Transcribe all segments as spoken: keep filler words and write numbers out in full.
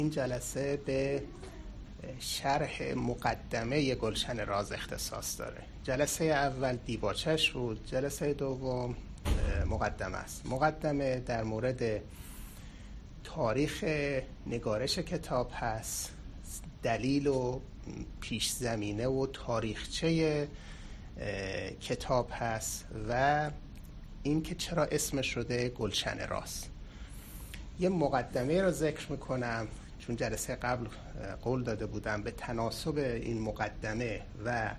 این جلسه به شرح مقدمه گلشن راز اختصاص داره. جلسه اول دیباچش بود، جلسه دوم مقدمه است. مقدمه در مورد تاریخ نگارش کتاب هست، دلیل و پیش زمینه و تاریخچه کتاب هست و این که چرا اسم شده گلشن راز. یه مقدمه رو ذکر میکنم چون جلسه قبل قول داده بودم به تناسب این مقدمه و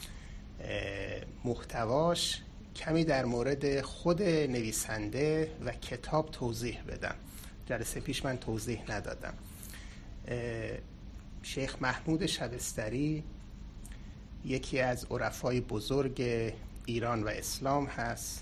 محتواش کمی در مورد خود نویسنده و کتاب توضیح بدم. جلسه پیش من توضیح ندادم. شیخ محمود شبستری یکی از عرفای بزرگ ایران و اسلام هست.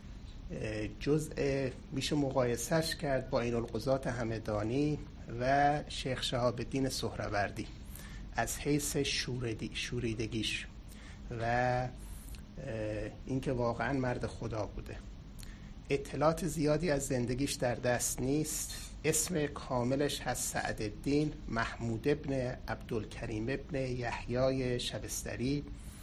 جزء میشه مقایسش کرد با این‌القضات همدانی و شیخ شهاب الدین سهروردی از حیث شوریدگیش و اینکه واقعا مرد خدا بوده. اطلاعات زیادی از زندگیش در دست نیست. اسم کاملش هست سعدالدین محمود ابن عبدالکریم ابن یحیی شبستری.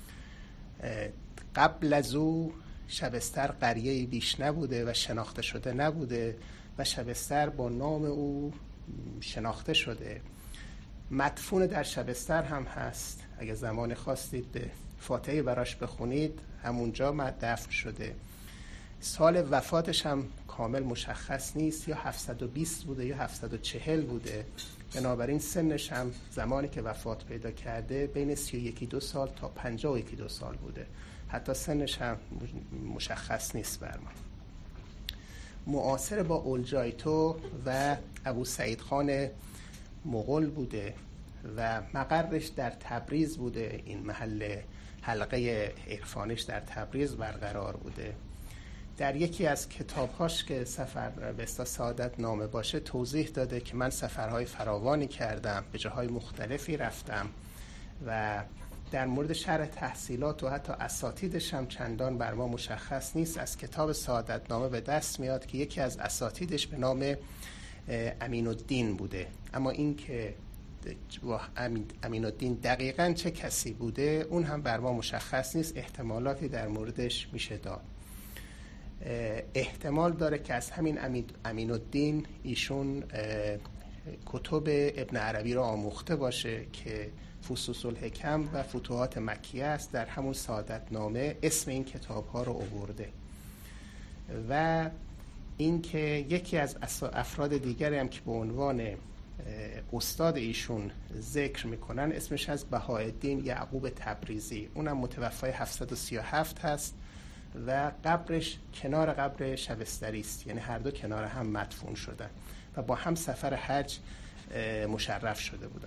قبل از او شبستر قریه‌ای بیش نبوده و شناخته شده نبوده و شبستر با نام او شناخته شده. مدفون در شبستر هم هست. اگه زمان خواستید به فاتحه براش بخونید همونجا دفن شده. سال وفاتش هم کامل مشخص نیست، یا هفتصد و بیست بوده یا هفتصد و چهل بوده. بنابراین سنش هم زمانی که وفات پیدا کرده بین سی و یکی دو سال تا پنجاه و یکی دو سال بوده. حتی سنش هم مشخص نیست بر ما. معاصر با اولجایتو و ابو سعید خان مغول بوده و مقرش در تبریز بوده. این محل حلقه عرفانش در تبریز برقرار بوده. در یکی از کتابهاش که سفر به استا سعادت نامه باشه توضیح داده که من سفرهای فراوانی کردم، به جاهای مختلفی رفتم و در مورد شرح تحصیلات و حتی اساتیدش هم چندان بر ما مشخص نیست. از کتاب سعادت نامه به دست میاد که یکی از اساتیدش به نام امین الدین بوده، اما این که امین الدین دقیقاً چه کسی بوده اون هم بر ما مشخص نیست. احتمالاتی در موردش میشه داد. احتمال داره که از همین امین الدین ایشون کتب ابن عربی را آموخته باشه که فصوص الحکم و فتوحات مکیه است. در همون سعادت نامه اسم این کتاب ها رو آورده و اینکه یکی از افراد دیگری هم که به عنوان استاد ایشون ذکر میکنن اسمش از بهاءالدین یعقوب تبریزی، اونم متوفای هفتصد و سی و هفت هست و قبرش کنار قبر شبستری است، یعنی هر دو کنار هم مدفون شدن و با هم سفر حج مشرف شده بودن.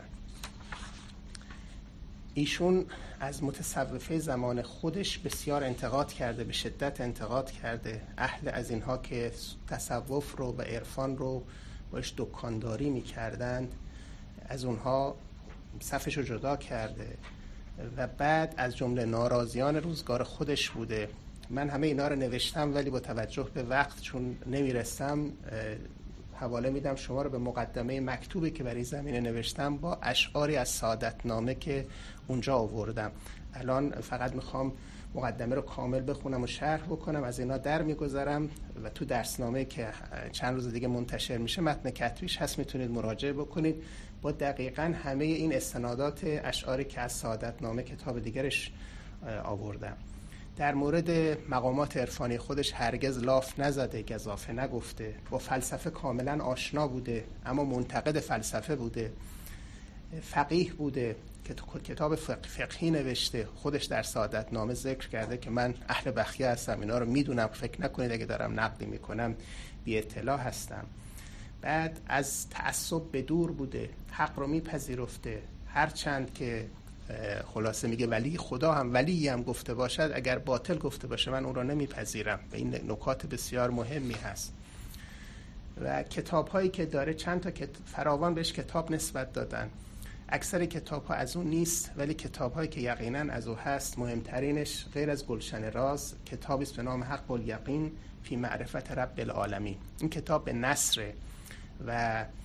ایشون از متصوفه زمان خودش بسیار انتقاد کرده، به شدت انتقاد کرده. اهل از اینها که تصوف رو و عرفان رو باش دکانداری می‌کردند از اونها صفش رو جدا کرده و بعد از جمله ناراضیان روزگار خودش بوده. من همه اینا رو نوشتم ولی با توجه به وقت چون نمیرسم حواله میدم شما رو به مقدمه مکتوبی که برای زمینه نوشتم با اشعاری از سعادت نامه که اونجا آوردم. الان فقط میخوام مقدمه رو کامل بخونم و شرح بکنم، از اینا در میگذرم و تو درسنامه که چند روز دیگه منتشر میشه متن کتبیش هست، میتونید مراجعه بکنید. با دقیقاً همه این استنادات اشعاری که از سعادت نامه کتاب دیگرش آوردم. در مورد مقامات عرفانی خودش هرگز لاف نزده، گزافه نگفته. با فلسفه کاملا آشنا بوده اما منتقد فلسفه بوده. فقیه بوده که تو کتاب فقهی نوشته. خودش در سعادت نامه ذکر کرده که من اهل بخیه هستم، اینا رو میدونم، فکر نکنید اگه دارم نقدی میکنم بی اطلاع هستم. بعد از تعصب به دور بوده، حق رو میپذیرفته. هرچند که خلاصه میگه ولی خدا هم ولی هم گفته باشد، اگر باطل گفته باشه من اون رو نمیپذیرم و این نکات بسیار مهمی هست. و کتاب هایی که داره چند تا کت... فراوان بهش کتاب نسبت دادن. اکثر کتاب ها از اون نیست ولی کتاب هایی که یقینا از او هست. مهمترینش غیر از گلشن راز کتابی است به نام حق الیقین فی معرفت رب العالمین. این کتاب به نثر و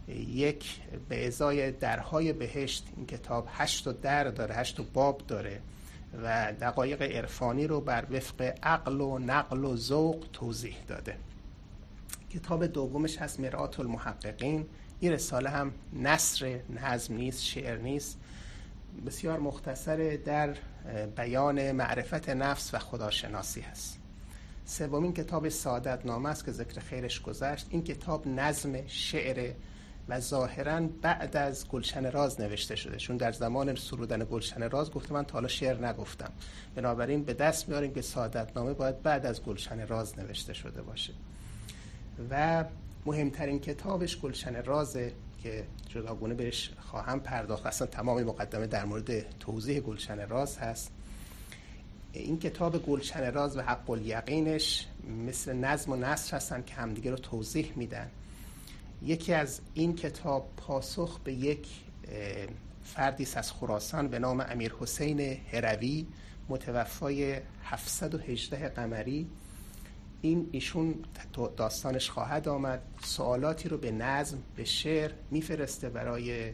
یک به ازای درهای بهشت این کتاب هشت در داره، هشت باب داره و دقایق عرفانی رو بر وفق عقل و نقل و ذوق توضیح داده. کتاب دومش هست مرآت المحققین. این رساله هم نثر، نظم نیست، شعر نیست، بسیار مختصر در بیان معرفت نفس و خداشناسی هست. سومین کتاب سعادت نامه است که ذکر خیرش گذشت. این کتاب نظم شعر و ظاهراً بعد از گلشن راز نوشته شده، چون در زمان سرودن گلشن راز گفته من تا حالا شعر نگفتم، بنابراین به دست میاریم که سعادت نامه باید بعد از گلشن راز نوشته شده باشه. و مهمترین کتابش گلشن رازه که جداگونه بهش خواهم پرداخت. اصلا تمام مقدمه در مورد توضیح گلشن راز هست. این کتاب گلشن راز و حق الیقینش مثل نظم و نثر هستن که همدیگه رو توضیح میدن. یکی از این کتاب پاسخ به یک فردی از خراسان به نام امیر حسین هروی متوفای هفتصد و هجده قمری. این ایشون داستانش خواهد آمد، سوالاتی رو به نظم، به شعر میفرسته برای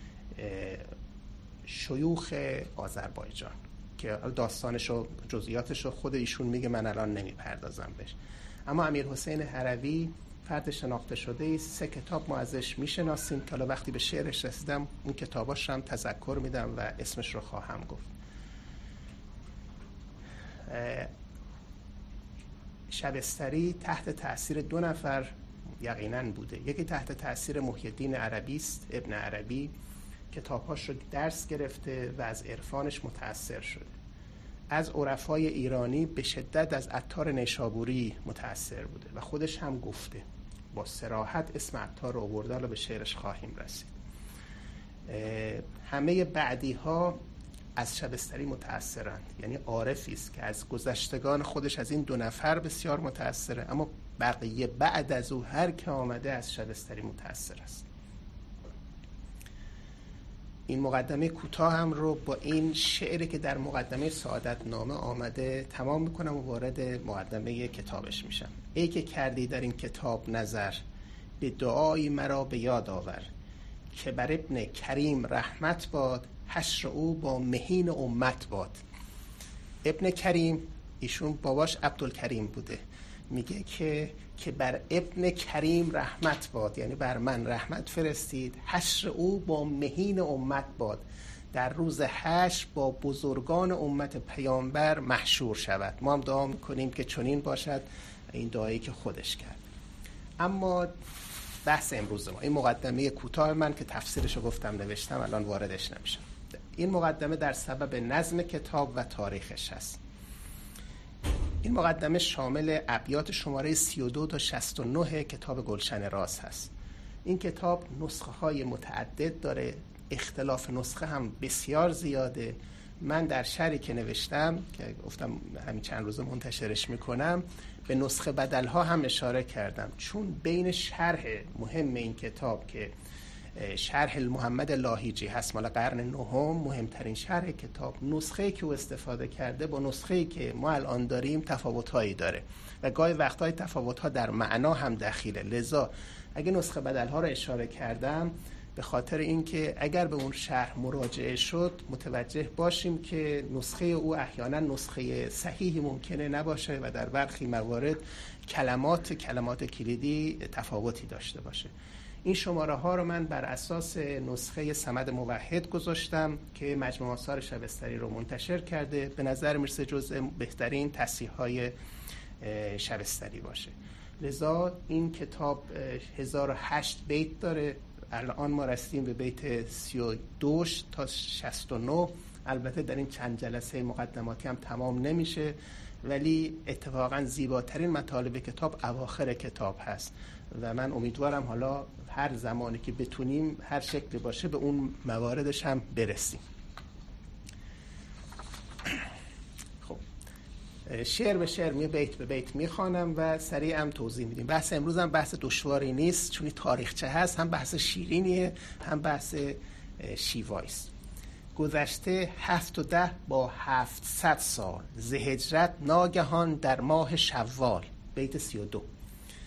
شیوخ آذربایجان که داستانش و جزئیاتش رو خود ایشون میگه، من الان نمیپردازم بهش. اما امیر حسین هروی فرد شناخته شده است. سه کتاب ما ازش میشناسیم که حالا وقتی به شعرش رسیدم اون کتاباش هم تذکر میدم و اسمش رو خواهم گفت. شبستری تحت تأثیر دو نفر یقیناً بوده. یکی تحت تأثیر محی الدین عربی است، ابن عربی، کتابهاش رو درس گرفته و از عرفانش متأثر شده. از عرفای ایرانی به شدت از عطار نیشابوری متأثر بوده و خودش هم گفته، با صراحت اسم عطار رو آورده، حالا به شعرش خواهیم رسید. همه بعدی ها از شبستری متأثرند، یعنی عارفی است که از گذشتگان خودش از این دو نفر بسیار متأثره، اما بقیه بعد از او هر که آمده از شبستری متأثر است. این مقدمه کوتاه هم رو با این شعری که در مقدمه سعادت نامه آمده تمام میکنم و وارد مقدمه کتابش میشم. ای که کردی در این کتاب نظر، به دعای مرا به یاد آور، که بر ابن کریم رحمت باد، حشر او با مهین امت باد. ابن کریم ایشون باباش عبدالکریم بوده، میگه که که بر ابن کریم رحمت باد، یعنی بر من رحمت فرستید، حشر او با مهین امت باد، در روز حشر با بزرگان امت پیامبر محشور شود. ما هم دعا میکنیم که چنین باشد، این دعایی که خودش کرد. اما بحث امروز ما، این مقدمه کوتاه من که تفسیرش رو گفتم نوشتم، الان واردش نمیشم. این مقدمه در سبب نظم کتاب و تاریخش هست. این مقدمه شامل ابیات شماره سی و دو تا شصت و نه کتاب گلشن راز هست. این کتاب نسخه های متعدد داره، اختلاف نسخه هم بسیار زیاده. من در شرحی که نوشتم که گفتم همین چند روزه منتشرش میکنم، به نسخه بدل ها هم اشاره کردم، چون بین شرح مهم این کتاب که شرح محمد لاهیجی هست مال قرن نهم، مهمترین شرح کتاب، نسخه‌ای که او استفاده کرده با نسخه‌ای که ما الان داریم تفاوت‌هایی داره و گاهی وقت‌های تفاوت‌ها در معنا هم دخیله. لذا اگه نسخه بدل‌ها رو اشاره کردم به خاطر اینکه اگر به اون شرح مراجعه شد متوجه باشیم که نسخه او احیانا نسخه صحیحی ممکنه نباشه و در برخی موارد کلمات کلمات کلیدی تفاوتی داشته باشه. این شماره ها رو من بر اساس نسخه صمد موحد گذاشتم که مجموع آثار شبستری رو منتشر کرده. به نظر میرسه جزء بهترین تصحیح های شبستری باشه. لذا این کتاب هزار و هشت بیت داره. الان ما رسیدیم به بیت سی و دو تا شصت و نه. البته در این چند جلسه مقدماتی هم تمام نمیشه، ولی اتفاقا زیباترین مطالب کتاب اواخر کتاب هست و من امیدوارم حالا هر زمانی که بتونیم هر شکلی باشه به اون مواردش هم برسیم. خب شعر به شعر می بیت به بیت میخوانم و سریع هم توضیح میدیم. بحث امروز هم بحث دشواری نیست، چون تاریخچه هست، هم بحث شیرینیه هم بحث شیوایی است. گذشته هفت و ده با هفتصد سال ز هجرت ناگهان در ماه شوال. بیت سی و دو.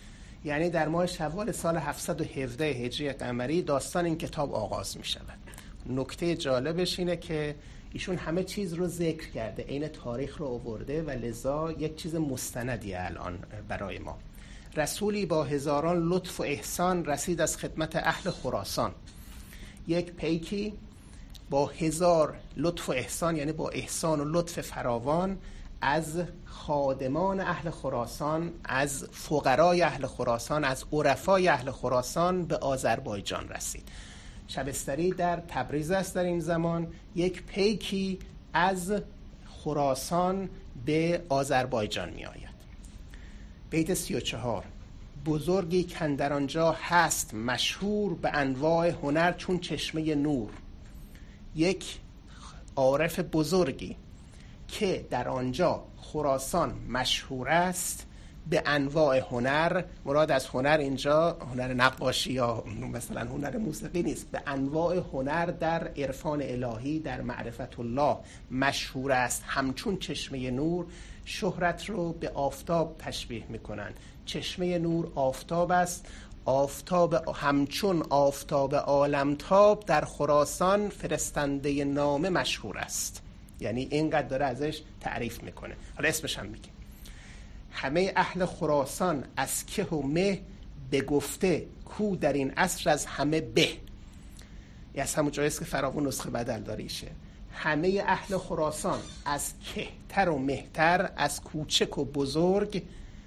یعنی در ماه شوال سال هفتصد و هفده هجری قمری داستان این کتاب آغاز می شود. نکته جالبش اینه که ایشون همه چیز رو ذکر کرده، عین تاریخ رو آورده و لذا یک چیز مستندی الان برای ما. رسولی با هزاران لطف و احسان رسید از خدمت اهل خراسان. یک پیکی با هزار لطف و احسان، یعنی با احسان و لطف فراوان، از خادمان اهل خراسان، از فقرای اهل خراسان، از عرفای اهل خراسان به آذربایجان رسید. شبستری در تبریز است در این زمان. یک پیکی از خراسان به آذربایجان می آید. بیت سی و چهار: بزرگی کاندر آنجا هست مشهور، به انواع هنر چون چشمه نور. یک عارف بزرگی که در آنجا خراسان مشهور است به انواع هنر، مراد از هنر اینجا هنر نقاشی یا مثلا هنر موسیقی نیست، به انواع هنر در عرفان الهی، در معرفت الله مشهور است همچون چشمه نور. شهرت رو به آفتاب تشبیه میکنن. چشمه نور آفتاب است، آفتاب همچون آفتاب عالمتاب در خراسان فرستنده نامه مشهور است. یعنی اینقدر داره ازش تعریف میکنه. حالا اسمش هم میگه: همه اهل خراسان از که و مه بگفته، کو در این عصر از همه به. یه از همون جایست که فراوون نسخه بدل داریشه. همه اهل خراسان از کهتر و مهتر، از کوچک و بزرگ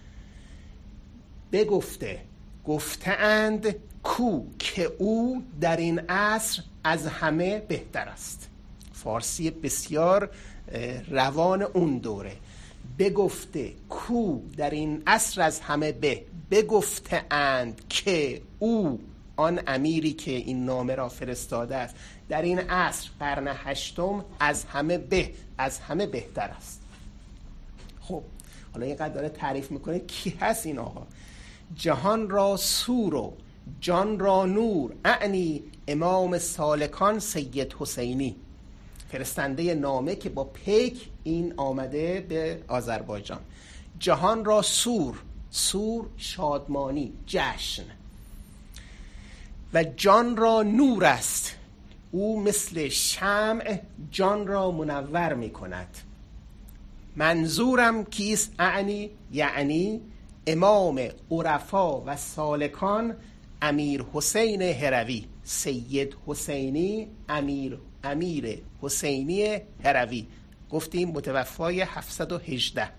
بگفته، گفته‌اند کو که او در این عصر از همه بهتر است. فارسی بسیار روان اون دوره. بگفته کو در این عصر از همه به، بگفته اند که او، آن امیری که این نامه را فرستاده است، در این عصر قرن هشتم از همه به، از همه بهتر است. خب حالا اینقدر داره تعریف میکنه کی هست این آقا. جهان را سور و جان را نور، اعنی امام سالکان سید حسینی. فرستنده نامه که با پیک این آمده به آذربایجان. جهان را سور، سور شادمانی، جشن. و جان را نور است، او مثل شمع جان را منور می کند. منظورم کیست؟ اعنی یعنی امام عرفا و سالکان امیر حسین هروی، سید حسینی، امیر امیر حسینی هروی. گفتیم متوفای هفتصد و هجده.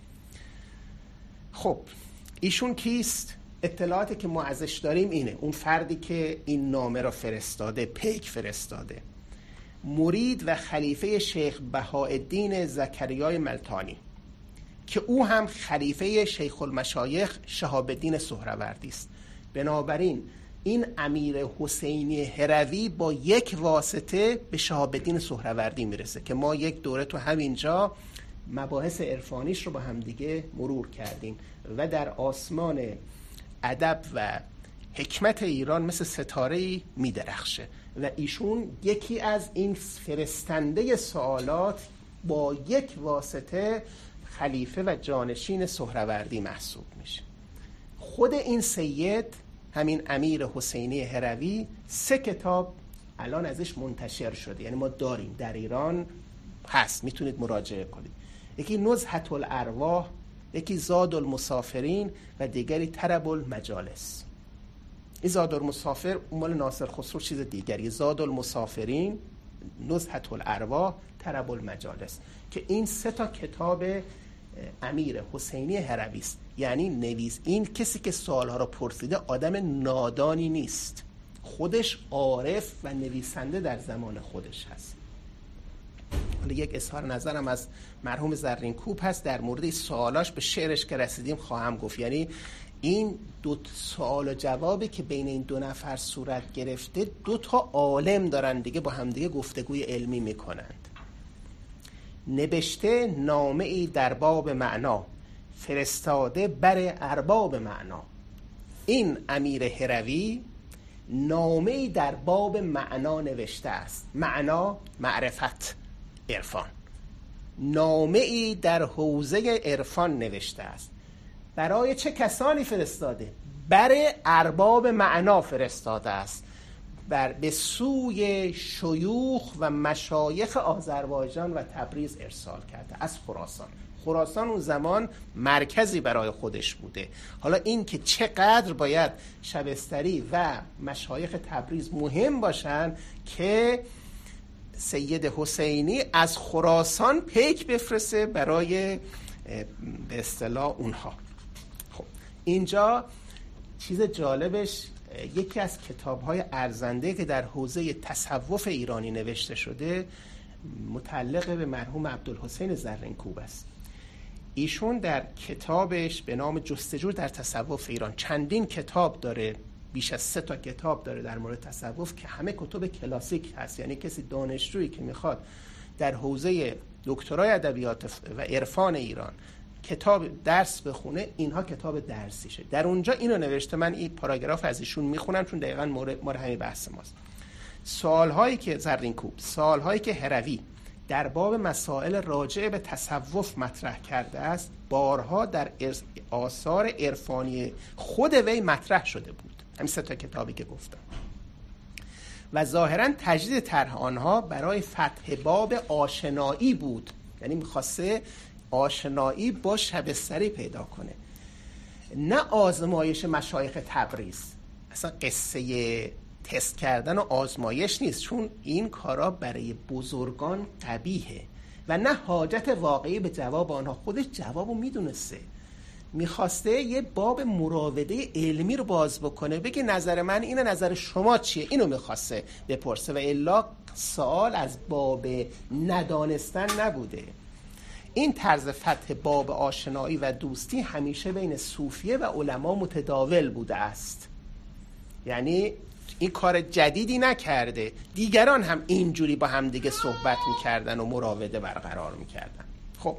خب ایشون کیست؟ اطلاعاتی که ما ازش داریم اینه: اون فردی که این نامه را فرستاده، پیک فرستاده، مرید و خلیفه شیخ بهاءالدین زکریای ملتانی که او هم خلیفه شیخ المشایخ شهاب الدین سهروردی است. بنابراین این امیر حسینی هروی با یک واسطه به شهاب الدین سهروردی میرسه که ما یک دوره تو همینجا مباحث عرفانیش رو با همدیگه مرور کردیم و در آسمان ادب و حکمت ایران مثل ستاره‌ای میدرخشه و ایشون یکی از این فرستنده سوالات با یک واسطه خلیفه و جانشین سهروردی محسوب میشه. خود این سید، همین امیر حسینی هروی، سه کتاب الان ازش منتشر شده، یعنی ما داریم در ایران هست، میتونید مراجعه کنید. یکی نزهة الارواح، یکی زاد المسافرین و دیگری طرب المجالس. این زاد المسافر مال ناصر خسرو چیز دیگری، زاد المسافرین، نزهة الارواح، طرب المجالس، که این سه تا کتاب امیر حسینی هروی است. یعنی نویس این کسی که سوالها رو پرسیده آدم نادانی نیست، خودش عارف و نویسنده در زمان خودش هست. حالا یک اظهار نظرم از مرحوم زرینکوب هست در مورد سوالاش، به شعرش که رسیدیم خواهم گفت. یعنی این دو سوال و جوابی که بین این دو نفر صورت گرفته، دو تا عالم دارن دیگه با همدیگه گفتگوی علمی میکنند. نبشته نامه ای در باب معنا، فرستاده بر ارباب معنا. این امیر هروی نامه ای در باب معنا نوشته است. معنا معرفت، عرفان. نامه ای در حوزه عرفان نوشته است. برای چه کسانی فرستاده؟ بر ارباب معنا فرستاده است، بر به سوی شیوخ و مشایخ آذربایجان و تبریز ارسال کرده از خراسان. خراسان اون زمان مرکزی برای خودش بوده. حالا این که چقدر باید شبستری و مشایخ تبریز مهم باشن که سید حسینی از خراسان پیک بفرسته برای به اصطلاح اونها. خب اینجا چیز جالبش یکی از کتاب‌های ارزنده که در حوزه تصوف ایرانی نوشته شده متعلق به مرحوم عبدالحسین زرینکوب است. ایشون در کتابش به نام جستجو در تصوف ایران چندین کتاب داره، بیش از سه تا کتاب داره در مورد تصوف که همه کتب کلاسیک هست. یعنی کسی دانشجویی که میخواد در حوزه دکترای ادبیات و عرفان ایران کتاب درس بخونه، اینها کتاب درسیشه. در اونجا اینو نوشته، من این پاراگراف از ایشون میخونم چون دقیقاً مورد مورد همین بحث ماست. سوالهایی که زرینکوب، سوالهایی که هروی در باب مسائل راجع به تصوف مطرح کرده است، بارها در آثار عرفانی خود وی مطرح شده بود. همین سه تا کتابی که گفتم. و ظاهراً تجدید طرح آنها برای فتح باب آشنایی بود. یعنی می‌خواسته آشنایی با شبستری پیدا کنه، نه آزمایش مشایخ تبریز. اصلا قصه تست کردن و آزمایش نیست، چون این کارا برای بزرگان قبیحه و نه حاجت واقعی به جواب آنها. خودش جوابو میدونسته، میخواسته یه باب مراوده علمی رو باز بکنه، بگه نظر من اینه، نظر شما چیه، اینو میخواسته بپرسه و الا سوال از باب ندانستن نبوده. این طرز فتح باب آشنایی و دوستی همیشه بین صوفیه و علما متداول بوده است. یعنی این کار جدیدی نکرده، دیگران هم اینجوری با هم دیگه صحبت میکردن و مراوده برقرار میکردن. خب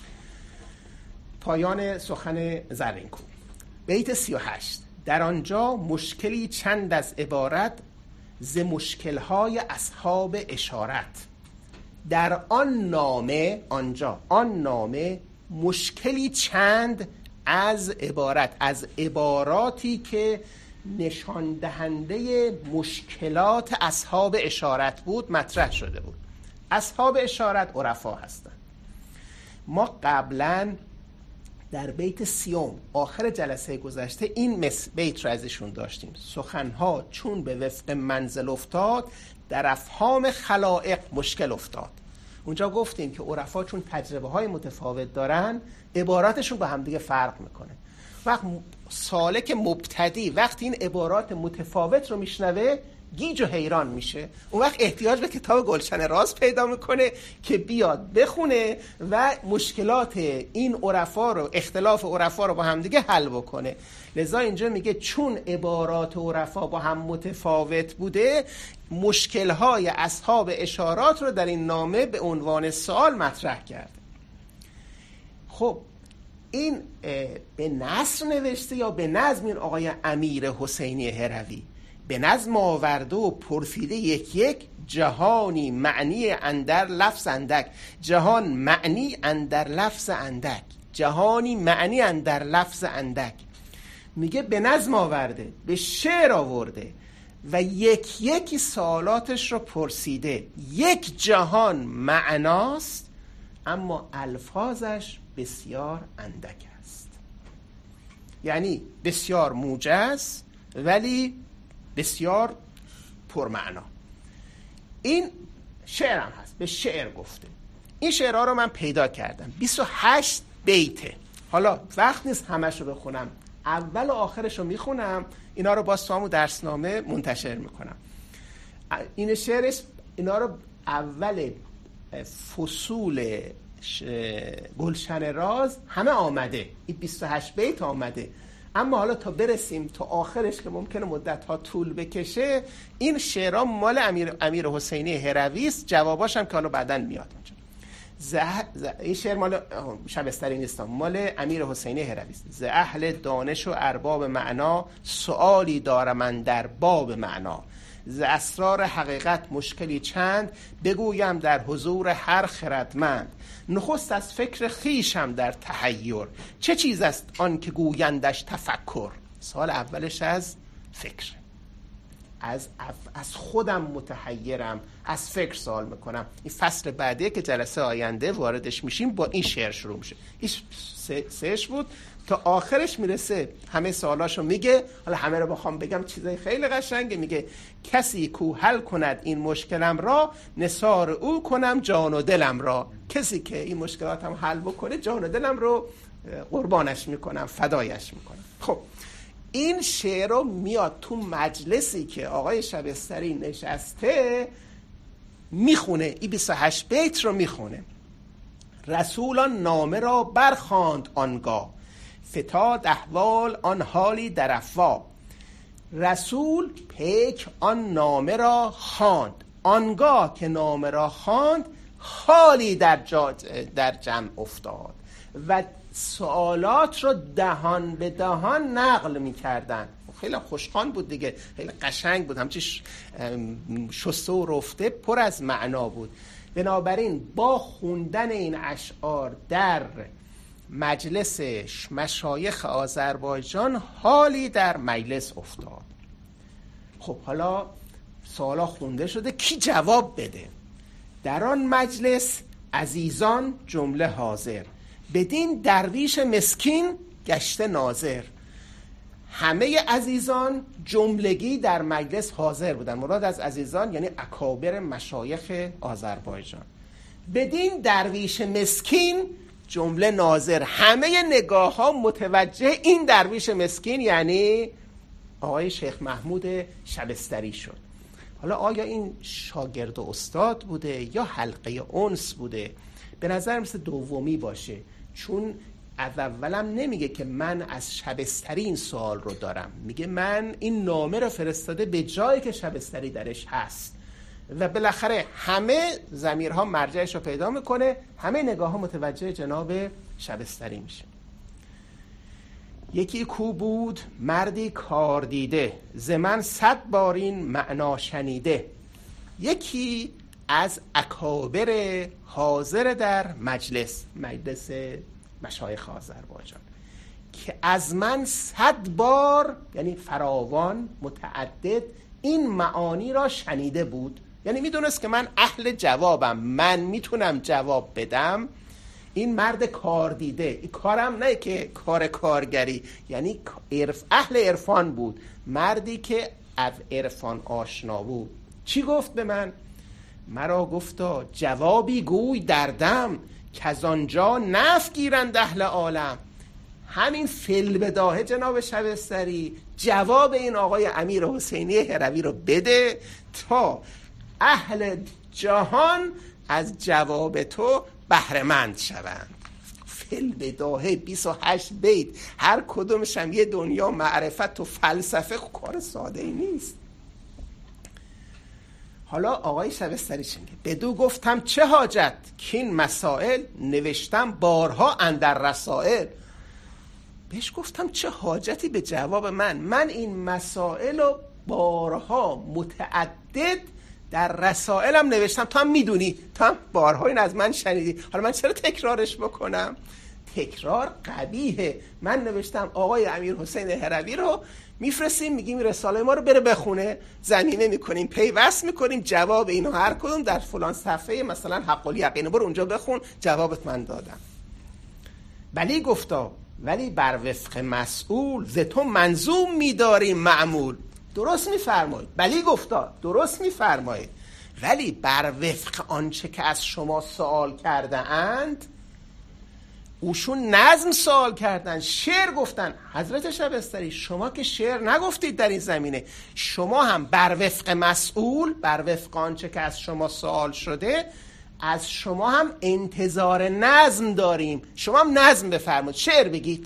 پایان سخن زرینکوب. بیت سی و هشت. در آنجا مشکلی چند از عبارت ز مشکلهای اصحاب اشارت. در آن نامه، آنجا آن نامه مشکلی چند از عبارت، از عباراتی که نشان دهنده مشکلات اصحاب اشارت بود مطرح شده بود. اصحاب اشارت عرفا هستند. ما قبلا در بیت سیوم آخر جلسه گذشته این بیت رو ازشون داشتیم. سخنها چون به وفق منزل افتاد، در افهام خلائق مشکل افتاد. اونجا گفتیم که عرفا چون تجربه های متفاوت دارن، عباراتشون با هم دیگه فرق میکنه. وقت سالک مبتدی وقتی این عبارات متفاوت رو میشنوه گیج و حیران میشه، اون وقت احتیاج به کتاب گلشن راز پیدا میکنه که بیاد بخونه و مشکلات این عرفا رو، اختلاف عرفا رو با هم دیگه حل بکنه. لذا اینجا میگه چون عبارات عرفا با هم متفاوت بوده، مشکلهای اصحاب اشارات رو در این نامه به عنوان سوال مطرح کرد. خب این به نثر نوشته یا به نظم این آقای امیر حسینی هروی؟ به نظم آورده و پرسیده یک یک جهانی معنی اندر لفظ اندک. جهان معنی اندر لفظ اندک، جهانی معنی اندر لفظ اندک. میگه به نظم آورده، به شعر آورده و یک یکی سوالاتش رو پرسیده. یک جهان معناست اما الفاظش بسیار اندک است. یعنی بسیار موجز ولی بسیار پرمعنا. این شعرم هست، به شعر گفته. این شعرها رو من پیدا کردم، بیست و هشت بیته. حالا وقت نیست همش رو بخونم، اول و آخرش رو میخونم، اینا رو با سامو درسنامه منتشر میکنم. این شعرش اینا رو اول فصول گلشن راز همه آمده، این بیست و هشت بیت آمده. اما حالا تا برسیم تا آخرش که ممکنه مدت ها طول بکشه، این شعرها مال امیر, امیر حسینی هروی است. جواباش هم که حالا بعداً میاد اونجا. زه... زه... این شعر مال شبستری نیست، مال امیر حسینی هروی است. ز اهل دانش و ارباب معنا، سؤالی دارم من در باب معنا. ز اسرار حقیقت مشکلی چند، بگویم در حضور هر خردمند. نخست از فکر خویشم در تحیر، چه چیز است آن که گویندش تفکر. سوال اولش از فکر، از از خودم متحیرم، از فکر سوال میکنم. این فصل بعدیه که جلسه آینده واردش میشیم، با این شعر شروع میشه. این سهش بود تا آخرش میرسه همه سوالاشو میگه. حالا همه رو بخوام بگم چیزای خیلی قشنگه. میگه کسی کو حل کند این مشکلم را، نثار او کنم جان و دلم را. کسی که این مشکلاتم حل بکنه جان و دلم رو قربانش میکنم، فدایش میکنم. خب این شعر رو میاد تو مجلسی که آقای شبستری نشسته میخونه. این بیست و هشت بیت رو میخونه. رسولان نامه را برخواند آنگاه، فتاد احوال آن حالی در افوا. رسول پیک آن نامه را خواند، آنگاه که نامه را خواند حالی در, در جمع افتاد و سوالات رو دهان به دهان نقل می‌کردن. خیلی خوشخوان بود دیگه، خیلی قشنگ بود، همچی شسته و رفته، پر از معنا بود. بنابراین با خوندن این اشعار در مجلس مشایخ آذربایجان حالی در مجلس افتاد. خب حالا سوالا خونده شده، کی جواب بده؟ در آن مجلس عزیزان جمله حاضر، بدین درویش مسکین گشته ناظر. همه عزیزان جملگی در مجلس حاضر بودن. مراد از عزیزان یعنی اکابر مشایخ آذربایجان. بدین درویش مسکین جمله ناظر، همه نگاه ها متوجه این درویش مسکین یعنی آقای شیخ محمود شبستری شد. حالا آیا این شاگرد و استاد بوده یا حلقه انس بوده؟ به نظر مثل دومی باشه، چون از اولم نمیگه که من از شبستری این سوال رو دارم، میگه من این نامه رو فرستاده به جایی که شبستری درش هست و بالاخره همه ضمیرها مرجعش رو پیدا میکنه، همه نگاه ها متوجه جناب شبستری میشه. یکی کو بود مردی کار دیده، ز من صد بار این معنا شنیده. یکی از اکابر حاضر در مجلس مجلس مشایخ آذربایجان که از من صد بار یعنی فراوان متعدد این معانی را شنیده بود، یعنی میدونست که من اهل جوابم، من میتونم جواب بدم. این مرد کار دیده، این کارم نه که کار کارگری، یعنی اهل عرفان بود، مردی که از عرفان آشنا بود. چی گفت به من؟ مرا گفتا جوابی گوی دردم، که از آنجا نفع گیرند اهل عالم. همین فیل بداهه جناب شبستری جواب این آقای امیر حسینی هروی رو بده تا اهل جهان از جواب تو بهره مند شوند. فیل بداهه بیست و هشت بیت، هر کدومش هم یه دنیا معرفت و فلسفه، کار ساده ای نیست. حالا آقای شبستری چه میگه؟ بدو گفتم چه حاجت که این مسائل، نوشتم بارها اندر رسائل. بهش گفتم چه حاجتی به جواب من، من این مسائل رو بارها متعدد در رسائلم نوشتم، تو هم میدونی، تو هم بارها این از من شنیدی، حالا من چرا تکرارش بکنم؟ تکرار قبیحه. من نوشتم آقای امیر حسین هروی رو میفرستیم، میگیم رساله ما رو بره بخونه، زمینه میکنیم، پیوست میکنیم، جواب اینو هر کدوم در فلان صفحه مثلا حق الیقین، برو اونجا بخون، جوابت من دادم. ولی گفتا ولی بر وفق مسئول، ز تو منظوم میداریم معمول. درست میفرمایید، ولی گفتا درست میفرمایید، ولی بر وفق آنچه که از شما سوال کرده اند، اوشون نظم سوال کردن، شعر گفتن. حضرت شبستری شما که شعر نگفتید در این زمینه، شما هم بر وفق مسئول، بر وفق آنچه که از شما سوال شده، از شما هم انتظار نظم داریم، شما هم نظم بفرمایید، شعر بگید.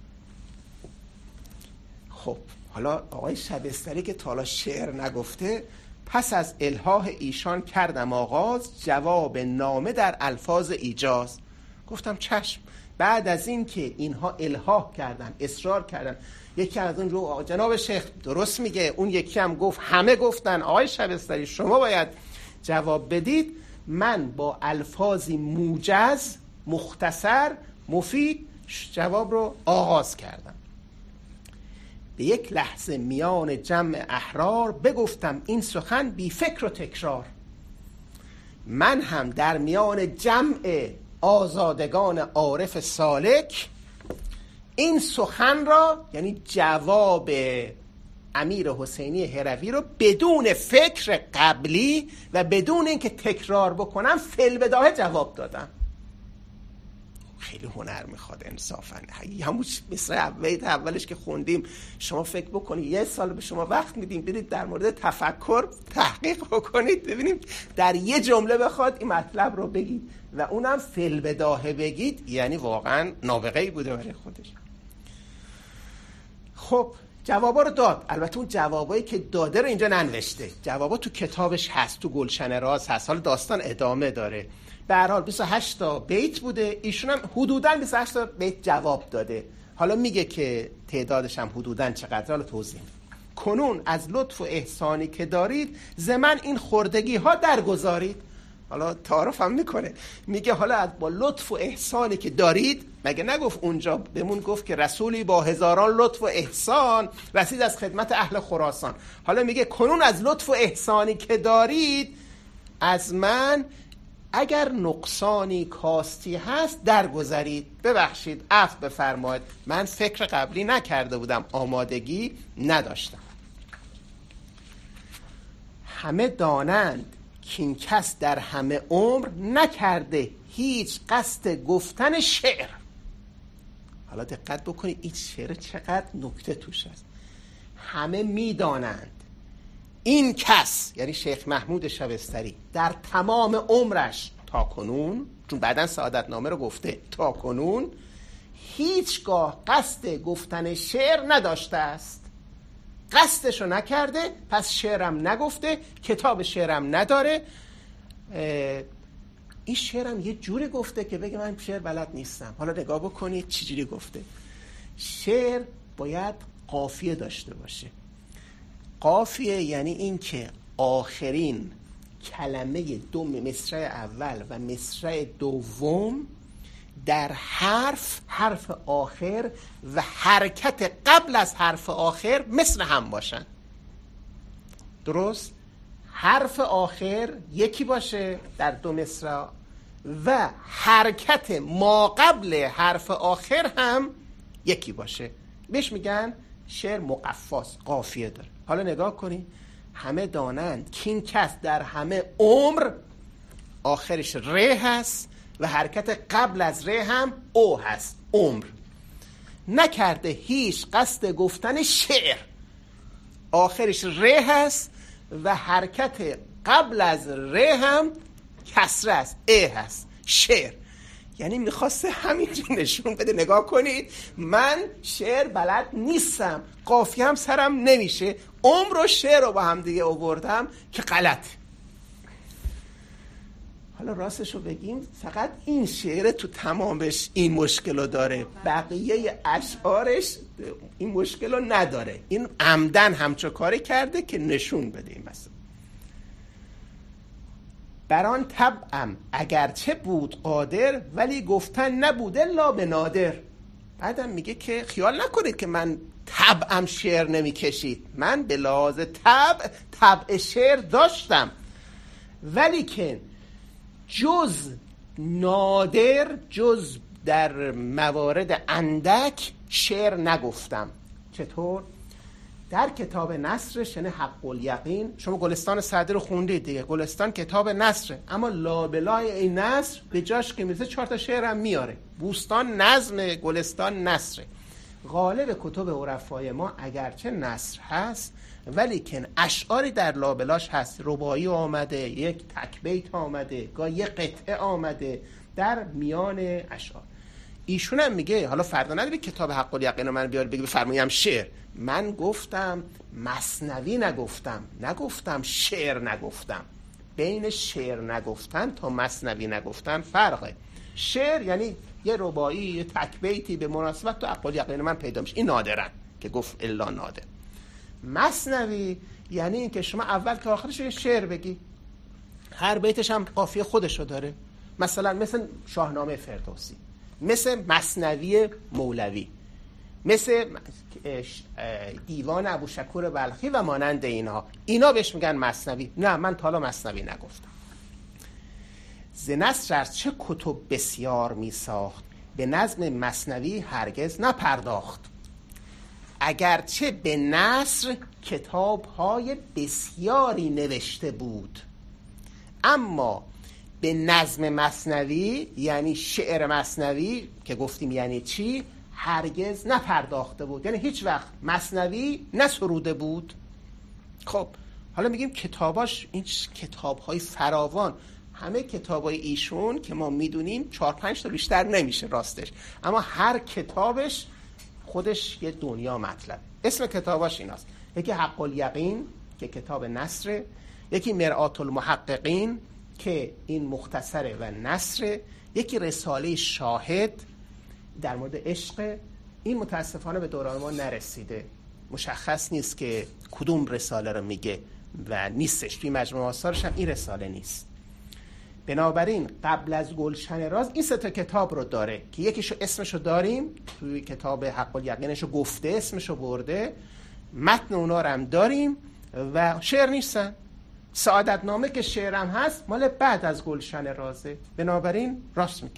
خب حالا آقای شبستری که تا حالا شعر نگفته، پس از الحاح ایشان کردم آغاز، جواب نامه در الفاظ ایجاز. گفتم چشم. بعد از این که اینها الحاح کردن، اصرار کردن، یکی از اون رو جناب شیخ درست میگه، اون یکی هم گفت، همه گفتن آقای شبستری شما باید جواب بدید، من با الفاظی موجز، مختصر، مفید جواب رو آغاز کردم. به یک لحظه میان جمع احرار بگفتم این سخن بی فکر و تکرار. من هم در میان جمع آزادگان عارف سالک این سخن را، یعنی جواب امیر حسینی هروی رو، بدون فکر قبلی و بدون اینکه تکرار بکنم فی‌البداهه جواب دادم. خیلی هنر میخواد انصافا. همون مثل بیت اولش که خوندیم، شما فکر بکنید یه سال به شما وقت میدیم برید در مورد تفکر تحقیق بکنید، ببینید در یه جمله بخواد این مطلب رو بگید و اونم فی‌البداهه بگید، یعنی واقعا نابغه‌ای بوده برای خودش. خب جوابا رو داد. البته اون جوابایی که داده رو اینجا ننوشته، جوابا تو کتابش هست، تو گلشن راز هست. حالا داستان ادامه داره. به هر حال بیست و هشت تا بیت بوده، ایشون هم حدوداً بیست و هشت تا بیت جواب داده. حالا میگه که تعدادش هم حدوداً چقدر، حالا توضیح. کنون از لطف و احسانی که دارید ز من این خردگی ها درگذارید. حالا تعارف هم میکنه، میگه حالا از با لطف و احسانی که دارید، مگه نگفت اونجا بهمون گفت که رسولی با هزاران لطف و احسان رسید از خدمت اهل خراسان. حالا میگه کنون از لطف و احسانی که دارید از من اگر نقصانی کاستی هست درگذرید، ببخشید، عفو بفرمایید، من فکر قبلی نکرده بودم، آمادگی نداشتم. همه دانند که این کس در همه عمر نکرده هیچ قصد گفتن شعر. حالا دقت بکنید این شعر چقدر نکته توش هست. همه میدانند این کس، یعنی شیخ محمود شبستری، در تمام عمرش تا کنون، چون بعدن سعادت نامه رو گفته، تا کنون هیچگاه قصد گفتن شعر نداشته است. قصدشو نکرده، پس شعرم نگفته، کتاب شعرم نداره. این شعرم یه جوری گفته که بگه من شعر بلد نیستم. حالا نگاه بکنید چی جوری گفته. شعر باید قافیه داشته باشه. قافیه یعنی این که آخرین کلمه دوم مصرع اول و مصرع دوم در حرف حرف آخر و حرکت قبل از حرف آخر مثل هم باشن. درست؟ حرف آخر یکی باشه در دو مصرع و حرکت ما قبل حرف آخر هم یکی باشه. بهش میگن شعر مقفاست، قافیه داره. حالا نگاه کنید، همه دانند که این کس در همه عمر آخرش ره هست و حرکت قبل از ره هم او هست، عمر. نکرده هیچ قصد گفتن شعر، آخرش ره هست و حرکت قبل از ره هم کسره است، ا هست، شعر. یعنی میخواسته همینجور نشون بده نگاه کنید من شعر بلد نیستم، قافیه هم سرم نمیشه، عمر و شعر رو با هم دیگه آوردم که غلط. حالا راستشو بگیم فقط این شعر تو تمامش این مشکل رو داره، بقیه اشعارش این مشکل رو نداره. این عمدن همچو کاری کرده که نشون بده این مثلا. بران طبعم اگرچه بود قادر ولی گفتن نبود الا به نادر. بعدم میگه که خیال نکنید که من طبعم شعر نمی کشید، من به لحاظ طبع طبع شعر داشتم ولی که جز نادر، جز در موارد اندک شعر نگفتم. چطور؟ در کتاب نثرش، یعنی حق الیقین، شما گلستان سعدی رو خوندید دیگه، گلستان کتاب نثره، اما لابلای این نثر به جاش که میرسه چهار تا شعر هم میاره. بوستان نظم، گلستان نثره. غالب کتب عرفای ما اگرچه نثر هست ولی که اشعاری در لابلاش هست، رباعی آمده، یک تک بیت آمده، گاه یک قطعه آمده در میان اشعار. ایشون هم میگه حالا فردا نداری کتاب حق الیقین رو من بیار بگی بفرماییم شعر. من گفتم مثنوی نگفتم، نگفتم شعر نگفتم. بین شعر نگفتن تا مثنوی نگفتن فرقه. شعر یعنی یه رباعی، یه تک بیتی به مناسبت تو حق الیقین من پیدا میشه، این نادرن که گفت الا نادر. مثنوی یعنی این که شما اول تا آخرش یه شعر بگی، هر بیتش هم قافیه خودشو داره، مثلا مثل شاهنامه فردوسی، مثل مثنوی مولوی. مثل دیوان ابوشکور بلخی و مانند اینها. اینا بهش میگن مثنوی. نه، من تا حالا مثنوی نگفتم. ز نثر از چه کتب بسیار میساخت، به نظم مثنوی هرگز نپرداخت. اگرچه به نثر کتاب‌های بسیاری نوشته بود، اما به نظم مثنوی یعنی شعر مثنوی که گفتیم یعنی چی، هرگز نپرداخته بود. یعنی هیچ وقت مثنوی نسروده بود. خب حالا میگیم کتاباش، این کتاب‌های فراوان، همه کتابای ایشون که ما میدونیم چهار پنج تا بیشتر نمیشه راستش، اما هر کتابش خودش یه دنیا مطلب. اسم کتاباش ایناست: یکی حق الیقین که کتاب نثر، یکی مرآت المحققین که این مختصره و نثر، یکی رساله شاهد در مورد عشق. این متاسفانه به دوران ما نرسیده، مشخص نیست که کدوم رساله رو میگه و نیستش، توی مجموعه آثارش هم این رساله نیست. بنابراین قبل از گلشن راز این سه تا کتاب رو داره که یکیشو اسمشو داریم توی کتاب حق الیقینشو گفته، اسمشو برده، متن اونا رو هم داریم و شعر نیستن. سعادت نامه که شعرم هست مال بعد از گلشن رازه. بنابراین راست میگه.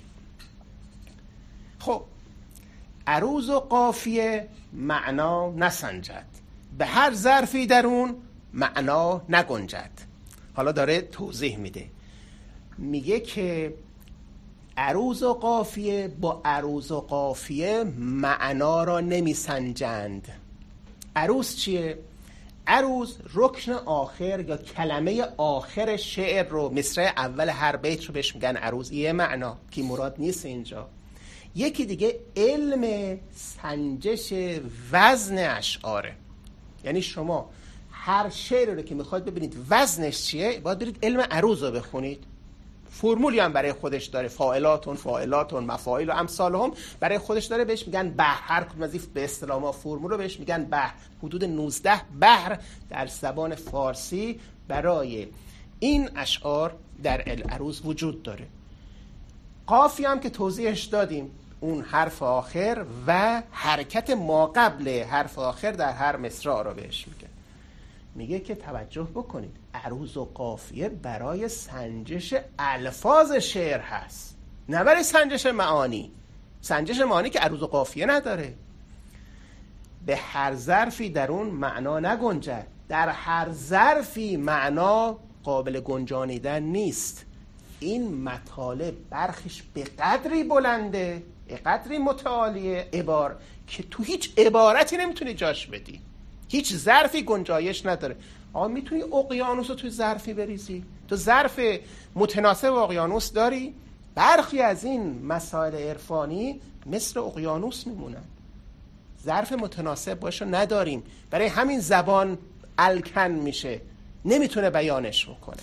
خب عروض و قافیه معنا نسنجد، به هر ظرفی درون معنا نگنجد. حالا داره توضیح میده، میگه که عروض و قافیه با عروض و قافیه معنا را نمیسنجند. عروض چیه؟ عروض رکن آخر یا کلمه آخر شعر رو، مصرع اول هر بیت رو بهش میگن عروض. یه معنا که مراد نیست اینجا. یکی دیگه علم سنجش وزن اشعاره، یعنی شما هر شعر رو که میخواد ببینید وزنش چیه باید برید علم عروض رو بخونید. فرمولی هم برای خودش داره، فاعلاتون فاعلاتون مفاعیل و امثالهم برای خودش داره، بهش میگن بحر. هر کدوم از این به اصطلاح ما فرمول رو بهش میگن بحر. حدود نوزده بحر در زبان فارسی برای این اشعار در عروض وجود داره. قافی هم که توضیحش دادیم، اون حرف آخر و حرکت ما قبل حرف آخر در هر مصرع رو بهش میگه. میگه که توجه بکنید، عروض و قافیه برای سنجش الفاظ شعر هست، نه برای سنجش معانی. سنجش معانی که عروض و قافیه نداره. به هر ظرفی در اون معنا نگنجد. در هر ظرفی معنا قابل گنجانیدن نیست. این مطالب برخیش به قدری بلنده، به قدری متعالیه عبار که تو هیچ عبارتی نمیتونی جاش بدی، هیچ ظرفی گنجایش نداره. آقا میتونی اقیانوس رو توی ظرفی بریزی؟ تو ظرف متناسب اقیانوس داری؟ برخی از این مسائل عرفانی مثل اقیانوس میمونن، ظرف متناسب باشه نداریم، برای همین زبان الکن میشه، نمیتونه بیانش بکنه.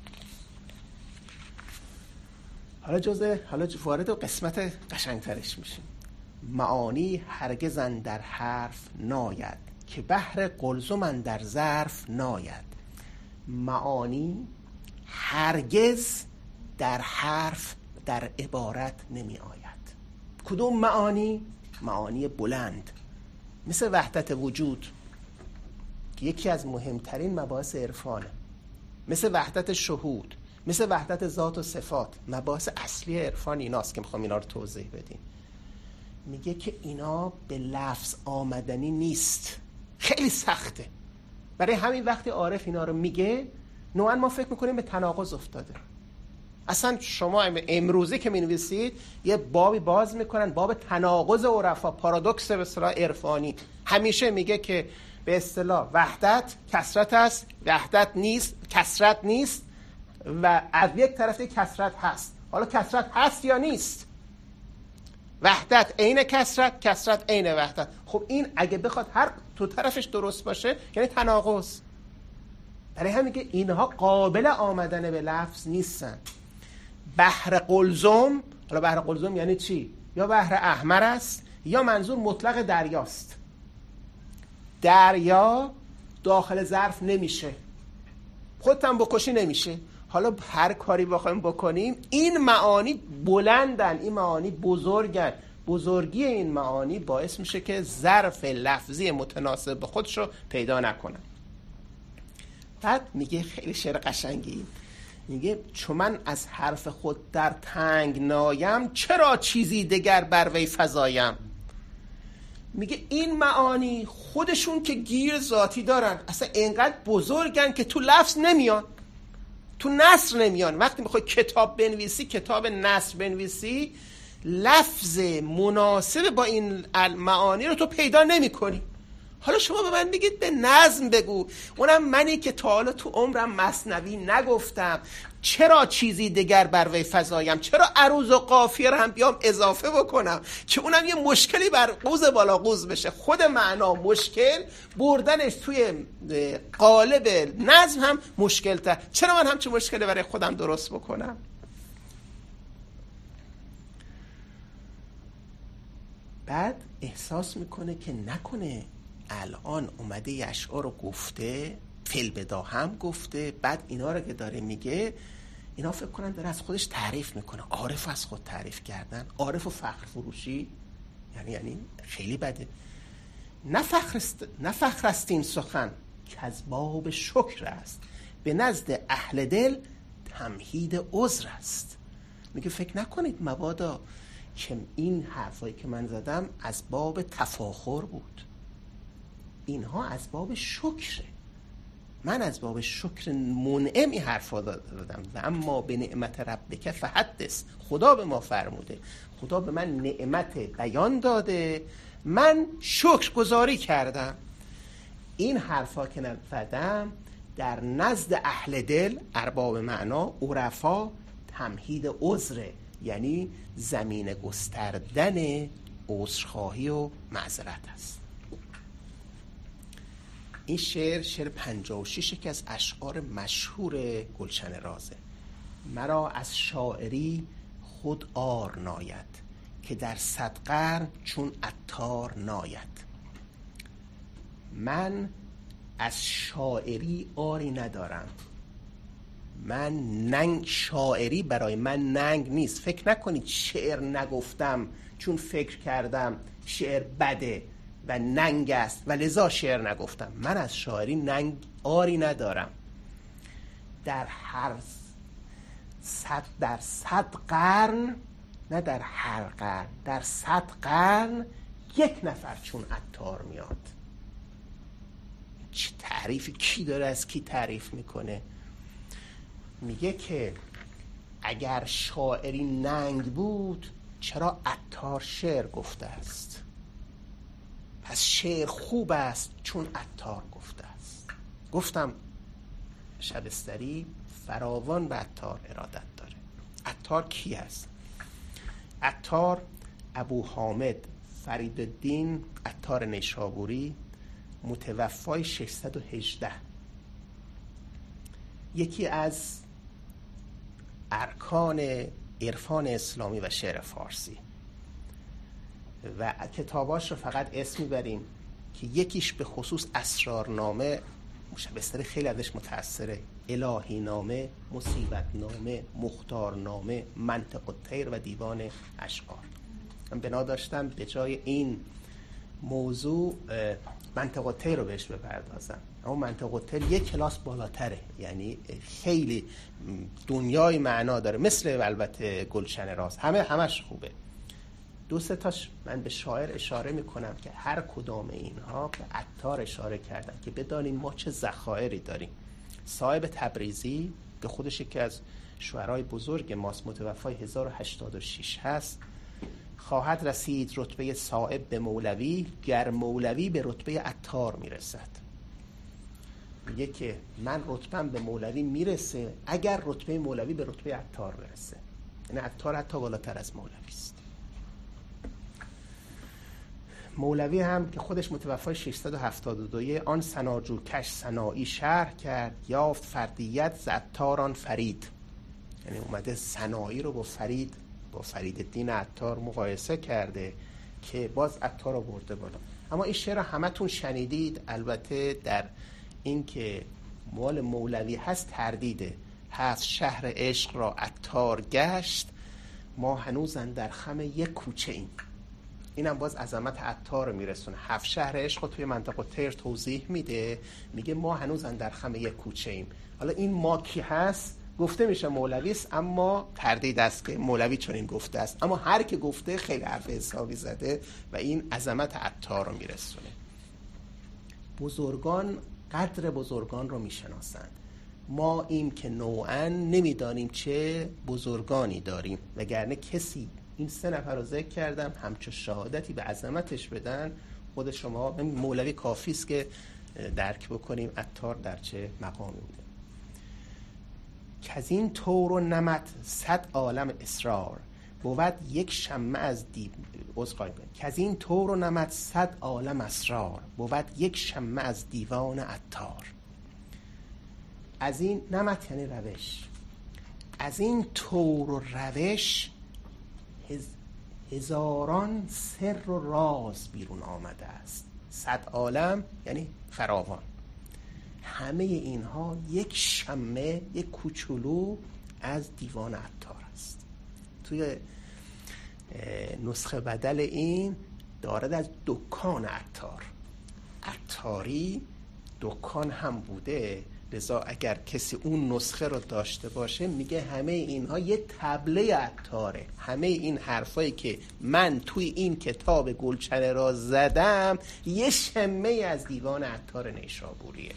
حالا جزء حالا وارد قسمت قشنگترش میشیم. معانی هرگز اندر حرف ناید، که بحر قلزم در ظرف ناید. معانی هرگز در حرف در عبارت نمی آید. کدوم معانی؟ معانی بلند، مثل وحدت وجود که یکی از مهمترین مباحث عرفانه، مثل وحدت شهود، مثل وحدت ذات و صفات. مباحث اصلی عرفان ایناست که میخوام اینا رو توضیح بدیم. میگه که اینا به لفظ آمدنی نیست، خیلی سخته. برای همین وقتی عارف اینا رو میگه نوعا ما فکر میکنیم به تناقض افتاده. اصلا شما امروزه که مینویسید یه بابی باز میکنن، باب تناقض عرفا، پارادوکس به اصطلاح عرفانی. همیشه میگه که به اصطلاح وحدت کثرت است، وحدت نیست کثرت نیست، و از یک طرف کثرت هست. حالا کثرت هست یا نیست؟ وحدت عین کثرت، کثرت عین وحدت. خب این اگه بخواد هر تو طرفش درست باشه یعنی تناقض. برای همین که اینها قابل آمدن به لفظ نیستن. بحر قلزم، حالا بحر قلزم یعنی چی؟ یا بحر احمر است یا منظور مطلق دریاست. دریا داخل ظرف نمیشه، خودت هم بکشی نمیشه. حالا هر کاری بخوایم بکنیم این معانی بلندن، این معانی بزرگن، بزرگی این معانی باعث میشه که ظرف لفظی متناسب به خودش رو پیدا نکنن. بعد میگه خیلی شعر قشنگی، میگه چون من از حرف خود در تنگ نایم، چرا چیزی دگر بر وی فزایم. میگه این معانی خودشون که گیر ذاتی دارن، اصلا اینقدر بزرگن که تو لفظ نمیان، تو نثر نمیان. وقتی میخوای کتاب بنویسی، کتاب نثر بنویسی، لفظ مناسب با این معانی رو تو پیدا نمی کنی. حالا شما به من بگید به نظم بگو، اونم منی که تا حالا تو عمرم مثنوی نگفتم، چرا چیزی دیگر بر وی فزایم، چرا عروض و قافیه رو هم بیام اضافه بکنم که اونم یه مشکلی بر قوز بالا قوز بشه. خود معنا مشکل، بردنش توی قالب نظم هم مشکل تر. چرا من همچین مشکلی برای خودم درست بکنم؟ بعد احساس میکنه که نکنه الان اومده یه اشعار رو گفته، فی‌البدا هم گفته، بعد اینا رو که داره میگه اینا فکر کنن داره از خودش تعریف میکنه. عارف از خود تعریف کردن، عارف و فخر فروشی، یعنی یعنی خیلی بده. نه فخر است، نه فخر است این سخن که از باب شکر است، به نزد اهل دل تمهید عذر است. میگه فکر نکنید مبادا که این حرفایی که من زدم از باب تفاخر بود، اینها از باب شکره. من از باب شکر منعم این حرفا دادم. و اما به نعمت ربک فحدث، خدا به ما فرموده، خدا به من نعمت بیان داده، من شکر گزاری کردم. این حرفا که زدم در نزد اهل دل، ارباب معنا، عرفا، تمهید عذره، یعنی زمین گستردن عذرخواهی و معذرت است. این شعر شعر پنجاه و شش که از اشعار مشهور گلشن رازه. مرا از شاعری خود عار ناید، که در صد قرن چون عطار ناید. من از شاعری عاری ندارم، من ننگ، شاعری برای من ننگ نیست. فکر نکنید شعر نگفتم چون فکر کردم شعر بده و ننگ است و لذا شعر نگفتم. من از شاعری ننگ آری ندارم. در هر صد در صد قرن، نه در هر قرن، در صد قرن یک نفر چون عطار میاد. چه تعریفی کی داره از کی تعریف میکنه؟ میگه که اگر شاعری ننگ بود چرا عطار شعر گفته است؟ پس شعر خوب است چون عطار گفته است. گفتم شبستری فراوان به عطار ارادت داره. عطار کی است؟ عطار ابو حامد فریدالدین عطار نیشابوری، متوفای ششصد و هجده، یکی از ارکان عرفان اسلامی و شعر فارسی. و کتاباش رو فقط اسم میبریم که یکیش به خصوص اسرارنامه، شبستری خیلی ازش متأثره، الهی نامه، مصیبت نامه، مختار نامه، منطق الطیر و دیوان اشعار. من بنا داشتم به جای این موضوع منطق الطیر رو بهش بپردازم، اما منطق الطیر یک کلاس بالاتره، یعنی خیلی دنیای معنا داره، مثل البته گلشن راز، همه همش خوبه. دو سه تاش من به شاعر اشاره میکنم که هر کدام اینها به عطار اشاره کردن که بدانیم ما چه ذخایری داریم. صاحب تبریزی که خودش یکی از شعرای بزرگ ماست، متوفای هزار و هشتاد و شش هست، خواهد رسید رتبه صاحب به مولوی، گر مولوی به رتبه عطار میرسد. میگه که من رتبم به مولوی میرسه اگر رتبه مولوی به رتبه عطار برسه، یعنی عطار حتی بالاتر از مولوی است. مولوی هم که خودش متوفای ششصد و هفتاد و دو، آن سناجو کش سنایی شرح کرد، یافت فردیت ز عطاران فرید، یعنی اومده سنایی رو با فرید، با فریدالدین عطار مقایسه کرده که باز عطار رو برده بالا. اما این شعر همتون شنیدید، البته در این که مال مولوی هست تردیده. هست شهر عشق را عطار گشت، ما هنوز اندر خم یک کوچه ایم. اینم باز عظمت عطار رو میرسونه. هفت شهر عشق رو توی منطقه تیر توضیح میده، میگه ما هنوز در خم یک کوچه ایم. حالا این ما کی هست گفته میشه مولوی است، اما تردید است که مولوی چنین گفته است، اما هر که گفته خیلی حرف حسابی زده و این عظمت عطار رو میرسونه. بزرگان قدر بزرگان رو میشناسند. ما این که نوعا نمیدانیم چه بزرگانی داریم، وگرنه کسی این سه نفر رو ذکر کردم همچون شهادتی به عظمتش بدن، خود شما مولوی کافی است که درک بکنیم عطار در چه مقامی بوده. که از این طور و نمط صد عالم اسرار بود یک شمع از دیو عذرخواهی کنید که از این طور و نمط صد عالم اسرار بود یک شمع از دیوان عطار. از این نمط یعنی روش، از این طور و روش هز... هزاران سر و راز بیرون آمده است. صد عالم یعنی فراوان. همه اینها یک شمه، یک کوچولو از دیوان عطار است. توی نسخه بدل این دارد از دکان عطار. عطاری دکان هم بوده، لذا اگر کسی اون نسخه رو داشته باشه میگه همه اینها یه طبله عطاره. همه این حرفایی که من توی این کتاب گلچن را زدم یه شمه از دیوان عطار نیشابوریه.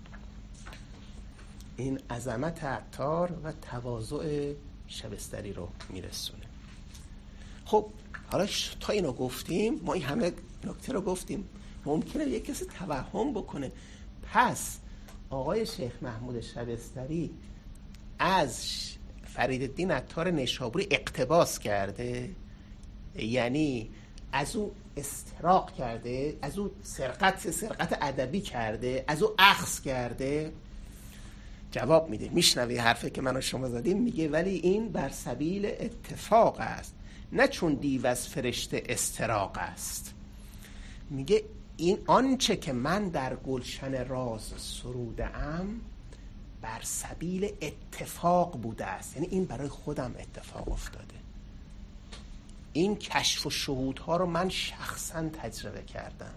این عظمت عطار و تواضع شبستری رو میرسونه. خب حالا تا اینو گفتیم، ما این همه نکته رو گفتیم، ممکنه یک کسی توهم بکنه پس آقای شیخ محمود شبستری از فریدالدین عطار نیشابوری اقتباس کرده، یعنی از او استراق کرده، از او سرقت سرقت ادبی کرده، از او اخذ کرده. جواب میده، میشنوی حرفی که من و شما زدیم، میگه ولی این بر سبیل اتفاق است، نه چون دیو از فرشته استراق است. میگه این آنچه که من در گلشن راز سروده ام بر سبیل اتفاق بوده است، یعنی این برای خودم اتفاق افتاده. این کشف و شهودها رو من شخصا تجربه کردم.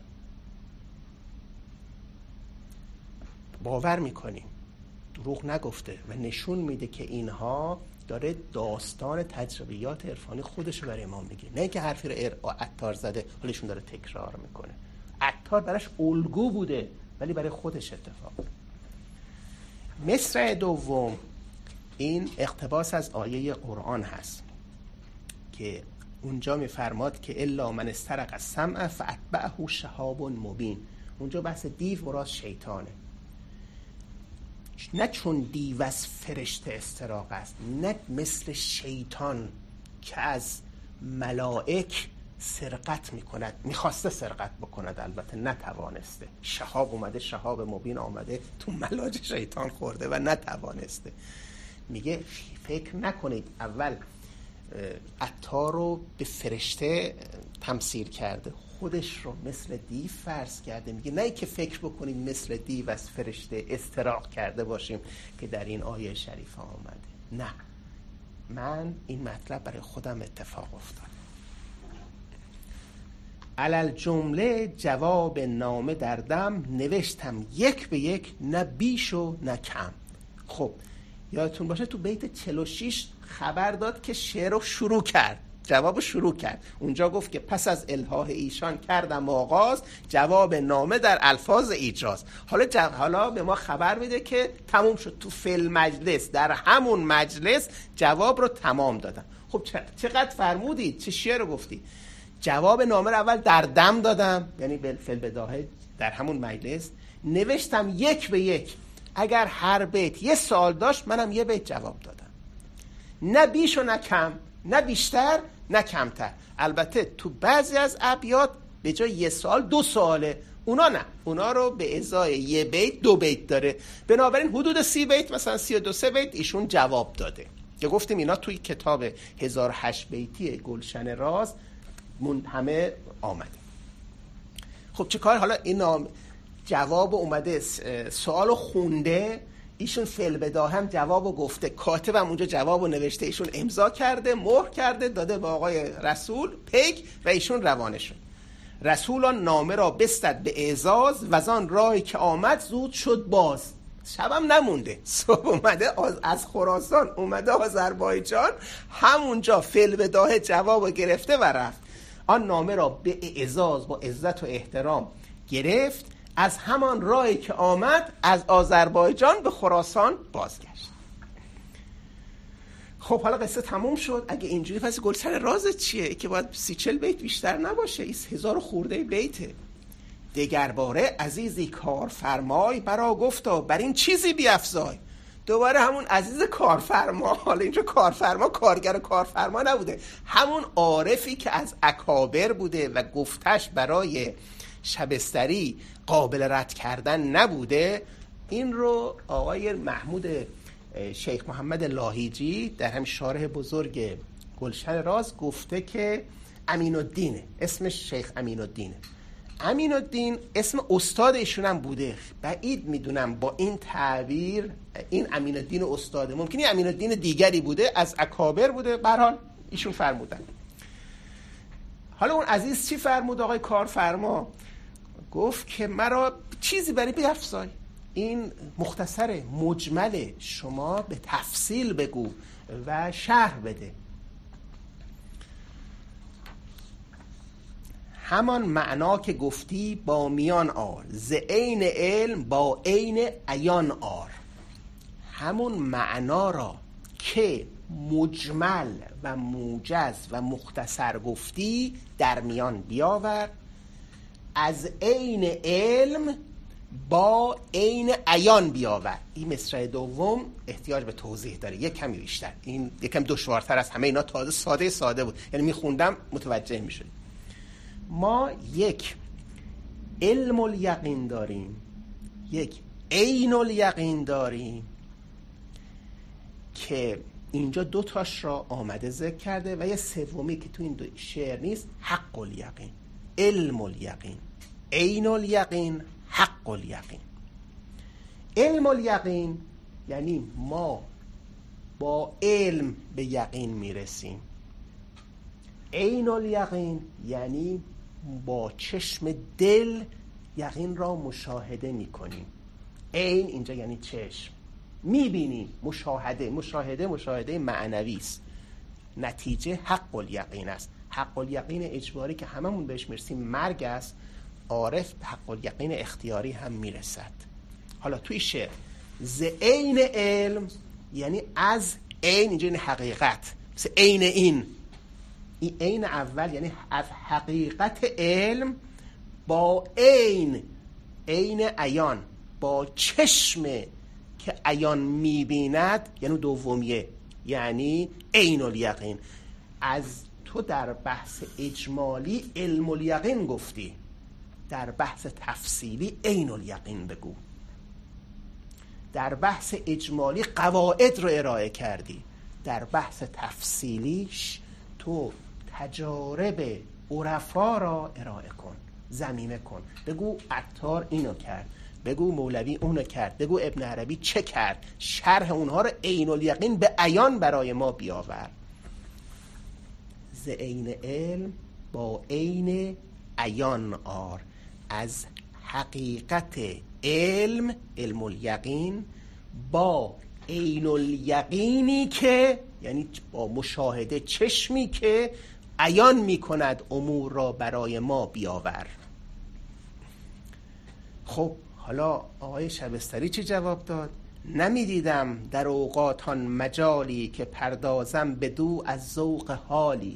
باور میکنیم دروغ نگفته و نشون میده که اینها داره داستان تجربیات عرفانی خودشو برای ما میگه، نه که حرفی رو عطار زده حالشون داره تکرار میکنه. عطار براش الگو بوده ولی برای خودش اتفاق. مصرع دوم این اقتباس از آیه قرآن هست که اونجا میفرماد که الا من استرق السمع فاتبعه شهاب مبین. اونجا بحث دیو مراد شیطانه، نه چون دیو از فرشته استراق است، نه مثل شیطان که از ملائک سرقت میکند، میخواسته سرقت بکند البته نتوانسته. شهاب اومده، شهاب مبین آمده تو ملاج شیطان خورده و نتوانسته. میگه فکر نکنید اول عطار رو به فرشته تمثیل کرده، خودش رو مثل دیو فرض کرده. میگه نه که فکر بکنید مثل دیو از فرشته استراق کرده باشیم که در این آیه شریفه آمده. نه، من این مطلب برای خودم اتفاق افتاد. علل جمله جواب نامه در دم نوشتم یک به یک، نه بیش و نه کم. خب یادتون باشه تو بیت چهل و شش خبر داد که شعر رو شروع کرد، جواب شروع کرد. اونجا گفت که پس از الحاح ایشان کردم آغاز، جواب نامه در الفاظ ایجاز. حالا جو... حالا به ما خبر میده که تموم شد، تو فل مجلس در همون مجلس جواب رو تمام دادم. خب چقدر فرمودید، چه شعر رو گفتی؟ جواب نامه رو اول در دم دادم، یعنی فل بداهه در همون مجلس نوشتم یک به یک. اگر هر بیت یه سوال داشت منم یه بیت جواب دادم، نه بیش و نه کم، نه بیشتر نه کمتر. البته تو بعضی از ابیات به جای یه سوال دو سواله، اونا نه، اونا رو به ازای یه بیت دو بیت داره. بنابراین حدود سی بیت، مثلا سی و دو سه بیت ایشون جواب داده که گفتیم اینا توی کتاب هزار و هشت بیتی گلشن راز همه آمده. خب چه کار؟ حالا این جواب اومده، سوالو خونده، ایشون فعل بداهه هم جوابو گفته، کاتبم اونجا جوابو نوشته، ایشون امضا کرده، مهر کرده، داده به آقای رسول پیک و ایشون روانه شد. رسولان نامه را بستد به اعزاز و آن راهی که آمد زود شد باز. شبم نمونده، صبح اومده از خراسان اومده آذربایجان، همونجا فعل بداهه جوابو گرفته و رفت. آن نامه را به اعزاز با عزت و احترام گرفت، از همان راهی که آمد از آذربایجان به خراسان بازگشت. خب حالا قصه تموم شد. اگه اینجوری پس گلشن راز چیه که باید سی چل بیت بیشتر نباشه؟ ایست هزار خورده بیته. دگر باره عزیزی کارفرمای برا گفتا بر این چیزی بیفزای. دوباره همون عزیز کارفرما، حالا اینجا کارفرما کارگر کارفرما نبوده، همون عارفی که از اکابر بوده و گفتش برای شبستری قابل رد کردن نبوده. این رو آقای محمود شیخ محمد لاهیجی در هم شارح بزرگ گلشن راز گفته که امین الدینه، اسمش شیخ امین الدینه. امین الدین اسم استاد ایشون هم بوده. بعید میدونم با این تعبیر این امین الدین استاده، ممکنه امین الدین دیگری بوده، از اکابر بوده، به هر حال ایشون فرمودن. حالا اون عزیز چی فرمود آقای کارفرما؟ گفت که مرا چیزی برای بیفزای، این مختصر مجمل، شما به تفصیل بگو و شرح بده. همان معنا که گفتی با میان آر، ز عین علم با عین عیان آر. همون معنا را که مجمل و موجز و مختصر گفتی در میان بیاور، از عین علم با عین عیان بیاور. این مصرع دوم احتیاج به توضیح داره، یک کمی بیشتر، این یکم دشوارتر از همه اینا. تازه ساده ساده بود، یعنی میخوندم متوجه میشدیم. ما یک علم الیقین داریم، یک عین الیقین داریم که اینجا دو تاش را آمده ذکر کرده و یه سومی که تو این دو شعر نیست، حق الیقین. علم الیقین، عین الیقین، حق الیقین. علم الیقین یعنی ما با علم به یقین میرسیم. عین الیقین یعنی با چشم دل یقین را مشاهده میکنیم. عین اینجا یعنی چشم، میبینیم. مشاهده مشاهده مشاهده معنوی است. نتیجه حق الیقین است. حق الیقین اجباری که هممون بهش میرسیم مرگ است. عارف به حق الیقین اختیاری هم میرسد. حالا توی شعر ز عین علم یعنی از عین، اینجا این حقیقت، مثل عین این این عین اول یعنی از حقیقت علم با عین عین عیان، با چشم که عیان میبیند، یعنی دومیه، یعنی عین الیقین. از تو در بحث اجمالی علم الیقین گفتی، در بحث تفصیلی عین الیقین بگو. در بحث اجمالی قواعد رو ارائه کردی، در بحث تفصیلیش تو تجارب عرفا را ارائه کن، ضمیمه کن. بگو عطار اینو کرد، بگو مولوی اونو کرد، بگو ابن عربی چه کرد، شرح اونها رو عین الیقین به عیان برای ما بیاور. ز عین علم با عین عیان آر. از حقیقت علم، علم الیقین، با عین الیقینی که یعنی با مشاهده چشمی که عیان می کند امور را برای ما بیاور. خب حالا آقای شبستری چه جواب داد؟ نمیدیدم در اوقاتان مجالی که پردازم بدو از ذوق حالی.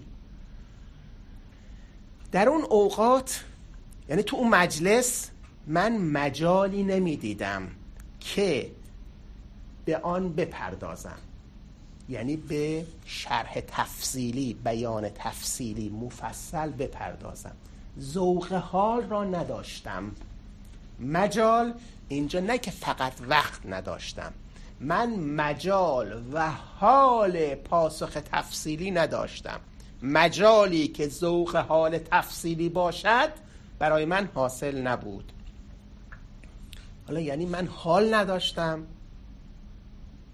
در اون اوقات یعنی تو اون مجلس من مجالی نمیدیدم که به آن بپردازم، یعنی به شرح تفصیلی، بیان تفصیلی مفصل بپردازم. ذوق حال را نداشتم. مجال اینجا نه که فقط وقت نداشتم، من مجال و حال پاسخ تفصیلی نداشتم. مجالی که ذوق حال تفصیلی باشد برای من حاصل نبود. حالا یعنی من حال نداشتم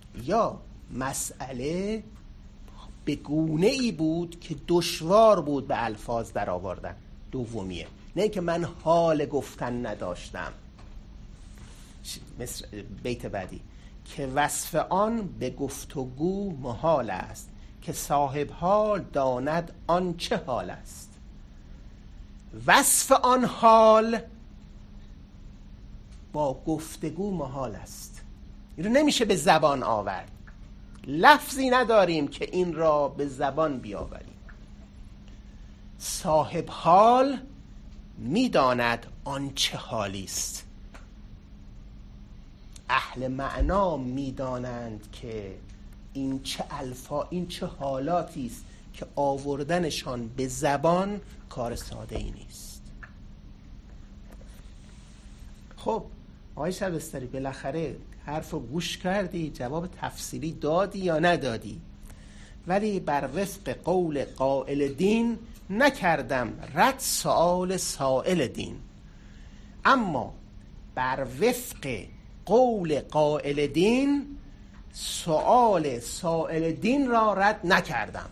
یا مسئله به گونه ای بود که دشوار بود به الفاظ در آوردن. دومیه، نه که من حال گفتن نداشتم. مثل بیت بعدی که وصف آن به گفتگو محال است، که صاحب حال داند آن چه حال است. وصف آن حال با گفتگو محال است، این رو نمیشه به زبان آورد. لفظی نداریم که این را به زبان بیاوریم. صاحب حال میداند آن چه حالی است. اهل معنا میدانند که این چه الفا این چه حالاتی است که آوردنشان به زبان کار ساده ای نیست. خب آقای شبستری بالاخره حرف رو گوش کردی، جواب تفصیلی دادی یا ندادی؟ ولی بر وفق قول قائل دین نکردم رد سؤال سائل دین، اما بر وفق قول قائل دین سؤال سائل دین را رد نکردم.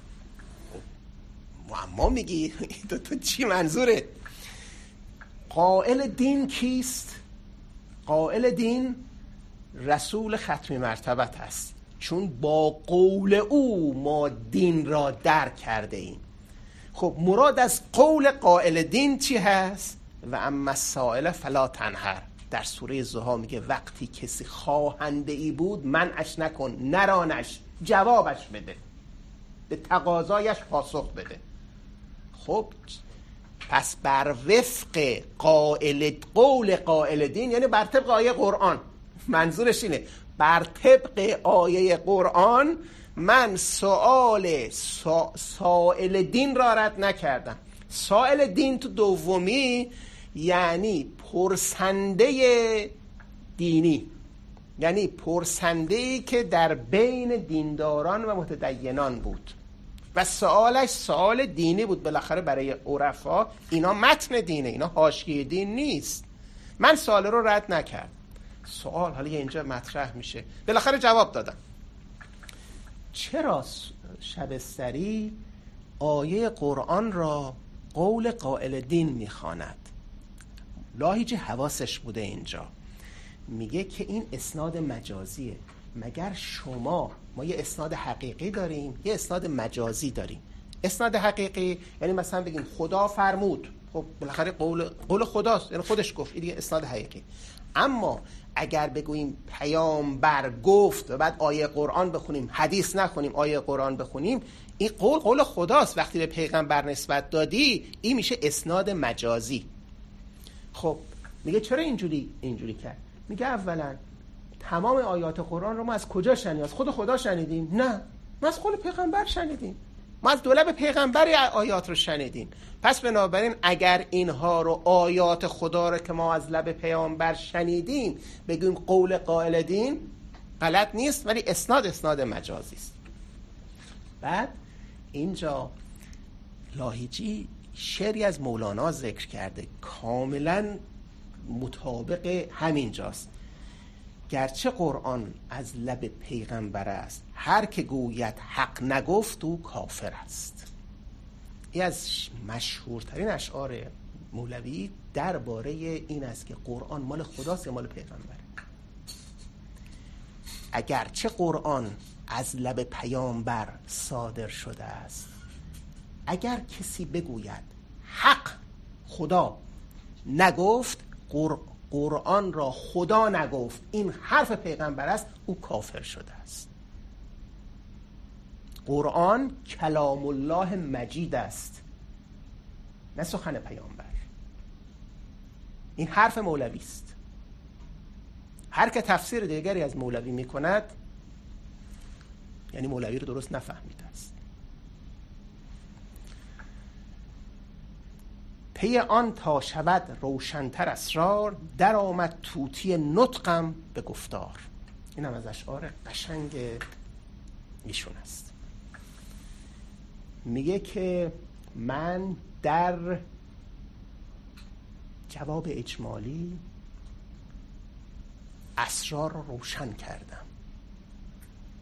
معما میگی تو, تو چی منظوره؟ قائل دین کیست؟ قائل دین رسول ختمی مرتبت است، چون با قول او ما دین را درک کرده ایم. خب مراد از قول قائل دین چی هست؟ و اما السائل فلا تنهر. در سوره ضحی میگه وقتی کسی خواهنده ای بود منعش نکن، نرانش، جوابش بده، به تقاضایش پاسخ بده. خب پس بر وفق قائل قول قائل دین یعنی بر طبق آیه قرآن، منظورش اینه بر طبق آیه قرآن من سؤال سا سائل دین را رد نکردم. سائل دین تو دومی یعنی پرسنده دینی، یعنی پرسنده‌ای که در بین دینداران و متدینان بود و سوالش سوال دینی بود. بالاخره برای عرفا اینا متن دینه، اینا حاشیه دین نیست. من سوال رو رد نکردم. سوال حالا اینجا مطرح میشه، بالاخره جواب دادم. چرا شبستری آیه قرآن را قول قائل دین میخواند؟ لاهیجه حواسش بوده اینجا. میگه که این اسناد مجازیه. مگر شما ما یه اسناد حقیقی داریم، یه اسناد مجازی داریم. اسناد حقیقی یعنی مثلا بگیم خدا فرمود، خب بالاخره قول قول خداست، یعنی خودش گفت، این دیگه اسناد حقیقی. اما اگر بگوییم پیامبر گفت و بعد آیه قرآن بخونیم، حدیث نخونیم، آیه قرآن بخونیم، این قول قول خداست، وقتی به پیغمبر نسبت دادی این میشه اسناد مجازی. خب میگه چرا اینجوری اینجوری کرد؟ میگه اولا تمام آیات قرآن رو ما از کجا شنیدیم؟ از خود خدا شنیدیم؟ نه، ما از قول پیغمبر شنیدیم، ما از دولب پیغمبر آیات رو شنیدیم. پس بنابراین اگر اینها رو آیات خدا رو که ما از لب پیغمبر شنیدیم بگیم قول قائل دین، غلط نیست، ولی اسناد اسناد مجازی است. بعد اینجا لاهیجی شعری از مولانا ذکر کرده کاملا مطابق همین جاست. گرچه قرآن از لب پیغمبر است، هر که گوید حق نگفت او کافر است. این از مشهورترین اشعار مولوی درباره این است که قرآن مال خداست یا مال پیغمبره. اگرچه قرآن از لب پیامبر صادر شده است، اگر کسی بگوید حق خدا نگفت، قرآن را خدا نگفت، این حرف پیغمبر است، او کافر شده است. قرآن کلام الله مجید است، نه سخن پیامبر. این حرف مولوی است. هر که تفسیر دیگری از مولوی میکند یعنی مولوی رو درست نفهمیده است. پی آن تا شود روشنتر اسرار، در آمد طوطی نطقم به گفتار. این هم از اشعار قشنگ ایشون است. میگه که من در جواب اجمالی اسرار رو روشن کردم.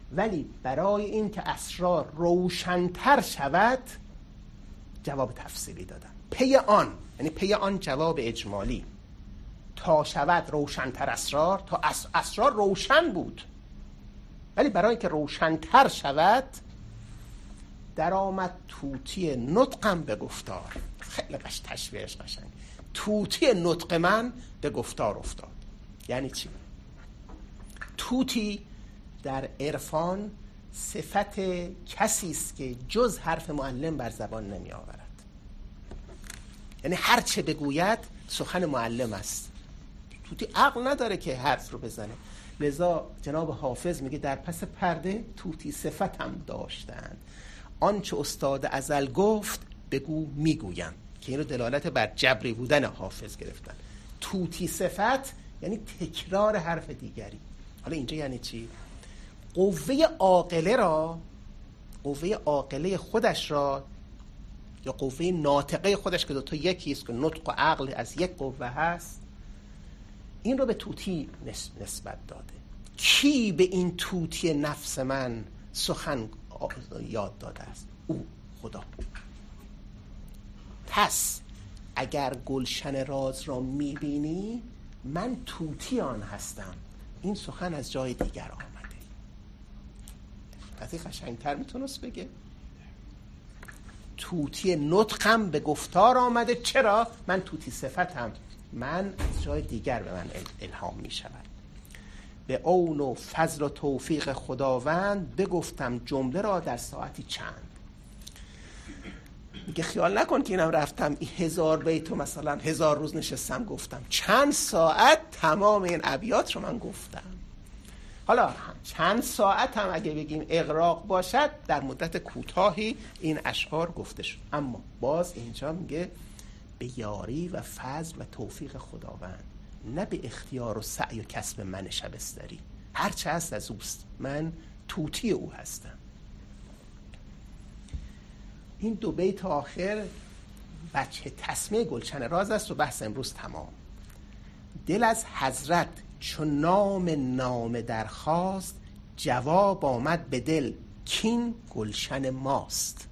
ولی برای این که اسرار روشن‌تر شود جواب تفصیلی دادم. پی آن، یعنی پی آن جواب اجمالی، تا شود روشن‌تر اسرار، تا اسرار روشن بود ولی برای که روشن‌تر شود در آمد طوطی نطقم به گفتار. خیلی قش تشبیهش قشنگ. طوطی نطق من به گفتار افتاد. یعنی چی؟ طوطی در عرفان صفت کسی است که جز حرف معلم بر زبان نمی آورد. یعنی هر چه بگوید سخن معلم است. طوطی عقل نداره که حرف رو بزنه. لذا جناب حافظ میگه در پس پرده طوطی صفت هم داشتند، آنچه استاد ازل گفت بگو میگویم، که این رو دلالت بر جبری بودن حافظ گرفتن. طوطی صفت یعنی تکرار حرف دیگری. حالا اینجا یعنی چی؟ قوه عاقله را، قوه عاقله خودش را یا قوه ناطقه خودش که دوتا یکی است که نطق و عقل از یک قوه هست، این رو به طوطی نسبت داده. کی به این طوطی نفس من سخن یاد داده است؟ او، خدا. پس اگر گلشن راز را میبینی من طوطی آن هستم. این سخن از جای دیگر آمده. از این قشنگتر میتونست بگه؟ طوطی نطقم به گفتار آمده. چرا؟ من طوطی صفتم، من از جای دیگر به من الهام می شود. به عون و فضل و توفیق خداوند بگفتم جمله را در ساعتی چند. میگه خیال نکن که اینم رفتم این هزار بیت و مثلا هزار روز نشستم گفتم، چند ساعت تمام این ابیات رو من گفتم. حالا چند ساعت هم اگه بگیم اغراق باشد در مدت کوتاهی این اشعار گفته شد. اما باز اینجا میگه به یاری و فضل و توفیق خداوند، نه به اختیار و سعی و کسب من شبستری. هر چه هست از اوست، من طوطی او هستم. این دو بیت آخر وجه تسمیه گلشن راز است و بحث امروز تمام. دل از حضرت چون نام نام درخواست، جواب آمد به دل کین گلشن ماست.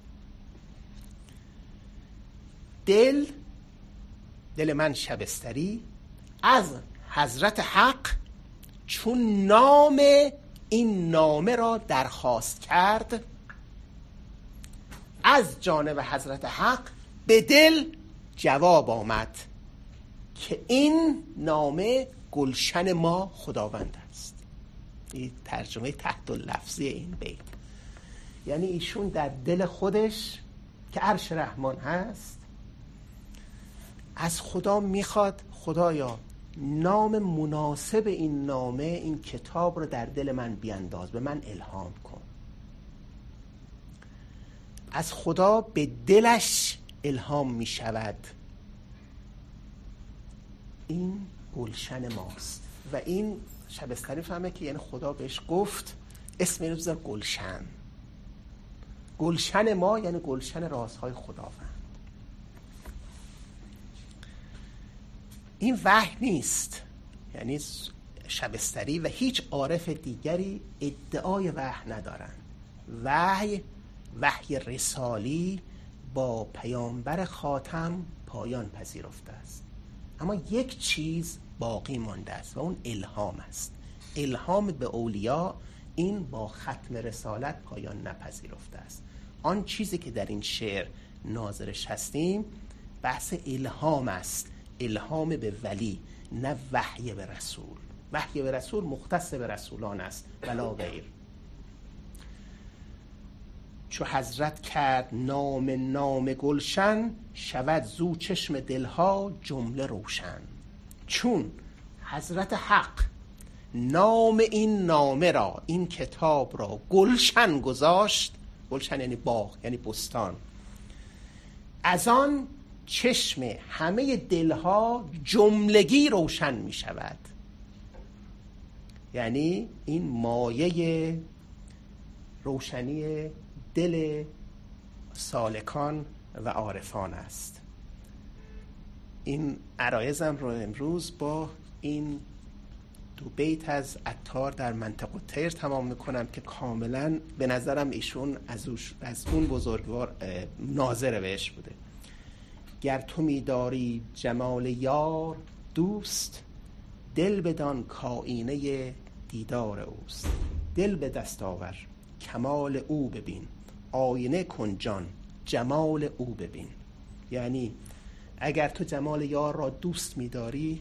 دل دل من شبستری از حضرت حق چون نام این نامه را درخواست کرد، از جانب حضرت حق به دل جواب آمد که این نامه گلشن ما خداوند است. این ترجمه تحت لفظی این بیت. یعنی ایشون در دل خودش که عرش رحمان هست از خدا میخواد خدایا نام مناسب این نامه، این کتاب رو در دل من بیانداز، به من الهام کن. از خدا به دلش الهام می شود. این گلشن ماست. و این شبستری فهمه که یعنی خدا بهش گفت اسم اینو بذار گلشن. گلشن ما یعنی گلشن رازهای خداوند. این وحی نیست، یعنی شبستری و هیچ عارف دیگری ادعای وحی ندارن. وحی وحی رسالی با پیامبر خاتم پایان پذیرفته است، اما یک چیز باقی مانده است و اون الهام است. الهام به اولیا این با ختم رسالت پایان نپذیرفته است. آن چیزی که در این شعر ناظرش هستیم بحث الهام است، الهام به ولی، نه وحی به رسول. وحی به رسول مختص به رسولان است ولا غیر. چو حضرت کرد نام نام گلشن، شود زو چشم دلها جمله روشن. چون حضرت حق نام این نامه را، این کتاب را گلشن گذاشت، گلشن یعنی باغ یعنی بستان، از آن چشم همه دلها جملگی روشن می شود. یعنی این مایه روشنی دل سالکان و عارفان است. این عرایزم رو امروز با این دو بیت از عطار در منطق الطیر تمام میکنم که کاملا به نظرم ایشون از, از اون بزرگوار ناظر بهش بوده. گر تو می‌داری جمال یار دوست، دل بدان کآیینه دیدار اوست. دل به دست آور کمال او ببین، آینه کن جان جمال او ببین. یعنی اگر تو جمال یار را دوست می‌داری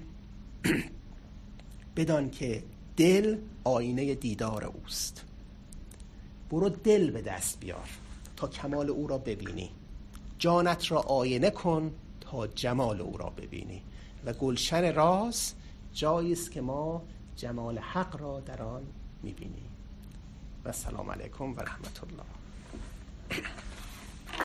بدان که دل آینه دیدار اوست. برو دل به دست بیار تا کمال او را ببینی، جانت را آینه کن تا جمال او را ببینی. و گلشن راز جایی است که ما جمال حق را در آن می‌بینیم. و السلام علیکم و رحمت الله.